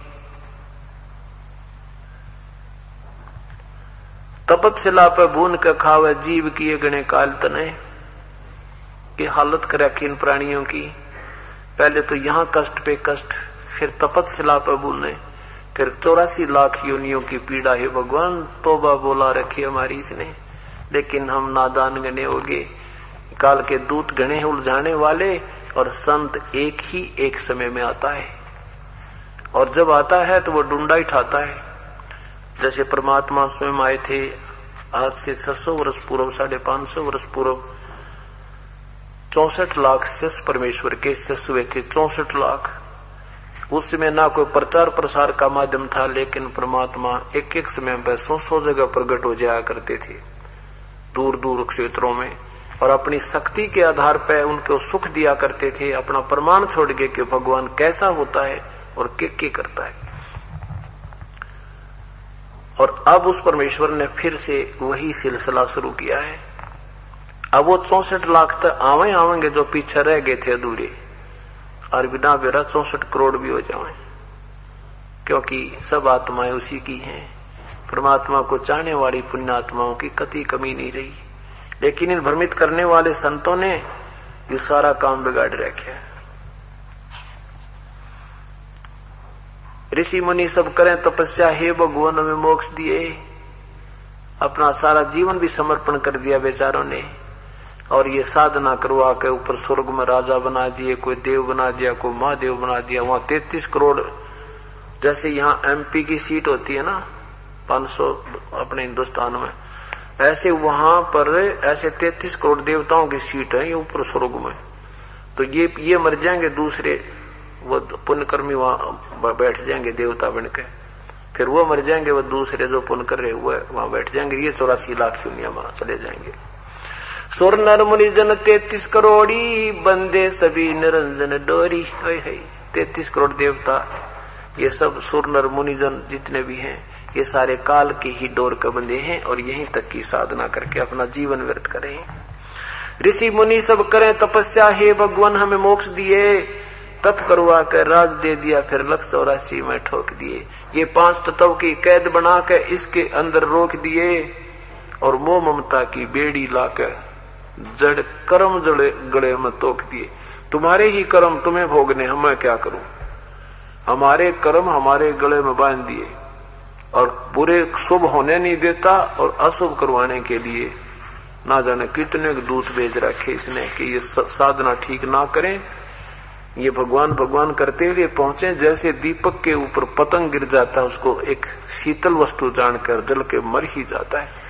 S1: तपतशिला पे भून के खावे जीव की गणे काल तने की हालत करे किन प्राणियों की। पहले तो यहाँ कष्ट पे कष्ट, फिर तपतशिला पे भूलने, फिर 84 लाख योनियों की पीड़ा है। भगवान तोबा बोला रखी हमारी इसने, लेकिन हम नादान गणे हो गए। काल के दूत गणे उलझाने वाले और संत एक समय में आता है। और जब आता है तो वो डूंडा ही ठाता है। जैसे परमात्मा स्वयं आए थे आज से 600 वर्ष पूर्व, 550 वर्ष पूर्व 64 लाख शिष्य परमेश्वर के शिष्य हुए थे। 64 लाख। उसमें ना कोई प्रचार प्रसार का माध्यम था, लेकिन परमात्मा एक समय पर 100 जगह प्रकट हो जाया करते थे दूर दूर क्षेत्रों में। और अपनी शक्ति के आधार पर उनको सुख दिया करते थे, अपना प्रमाण छोड़ के कि भगवान कैसा होता है और क्या करता है। और अब उस परमेश्वर ने फिर से वही सिलसिला शुरू किया है। अब वो 64 लाख तक आवेंगे जो पीछे रह गए थे अधूरे, और बिना बेरा 64 करोड़ भी हो जाएं, क्योंकि सब आत्माएं उसी की हैं। परमात्मा को चाहने वाली पुण्य आत्माओं की कति कमी नहीं रही। लेकिन इन भ्रमित करने वाले संतों ने ये सारा काम बिगाड़ रखा। ऋषि मुनि सब करें तपस्या, हे भगवान हमें मोक्ष दिए। अपना सारा जीवन भी समर्पण कर दिया बेचारों ने। और ये साधना करवा के ऊपर स्वर्ग में राजा बना दिए, कोई देव बना दिया, कोई महादेव बना दिया। वहां 33 करोड़, जैसे यहाँ एमपी की सीट होती है ना 500 अपने हिंदुस्तान में, ऐसे वहां पर ऐसे 33 करोड़ देवताओं की सीट है ये ऊपर स्वर्ग में। तो ये मर जाएंगे, दूसरे वो पुण्यकर्मी वहां बैठ जाएंगे देवता बनके। फिर वो मर जाएंगे, वो दूसरे जो पुण्य कर रहे हुए वहां बैठ जाएंगे, ये 84 लाख दुनिया में चले जाएंगे। सुर नर मुनि जन 33 करोड़ी, बंदे सभी निरंजन डोरी। 33 करोड़ देवता, ये सब सुर नर मुनि जन जितने भी हैं, ये सारे काल के ही डोर के बंदे हैं और यहीं तक की साधना करके अपना जीवन व्यर्थ करें। ऋषि मुनि सब करें तपस्या, हे भगवान हमें मोक्ष दिए, तप करवा कर राज दे दिया, फिर 184 में ठोक दिए। ये 5 तत्व की कैद बना के इसके अंदर रोक दिए और मोह ममता की बेड़ी लाकर जड़ कर्म जड़े गले में तोक दिए। तुम्हारे ही कर्म तुम्हें भोगने, मैं क्या करूं? हमारे कर्म हमारे गले में बांध दिए और बुरे शुभ होने नहीं देता और अशुभ करवाने के लिए ना जाने कितने दूत भेज रखे इसने कि ये साधना ठीक ना करें। ये भगवान भगवान करते हुए पहुंचे, जैसे दीपक के ऊपर पतंग गिर जाता है, उसको एक शीतल वस्तु जानकर जल के मर ही जाता है।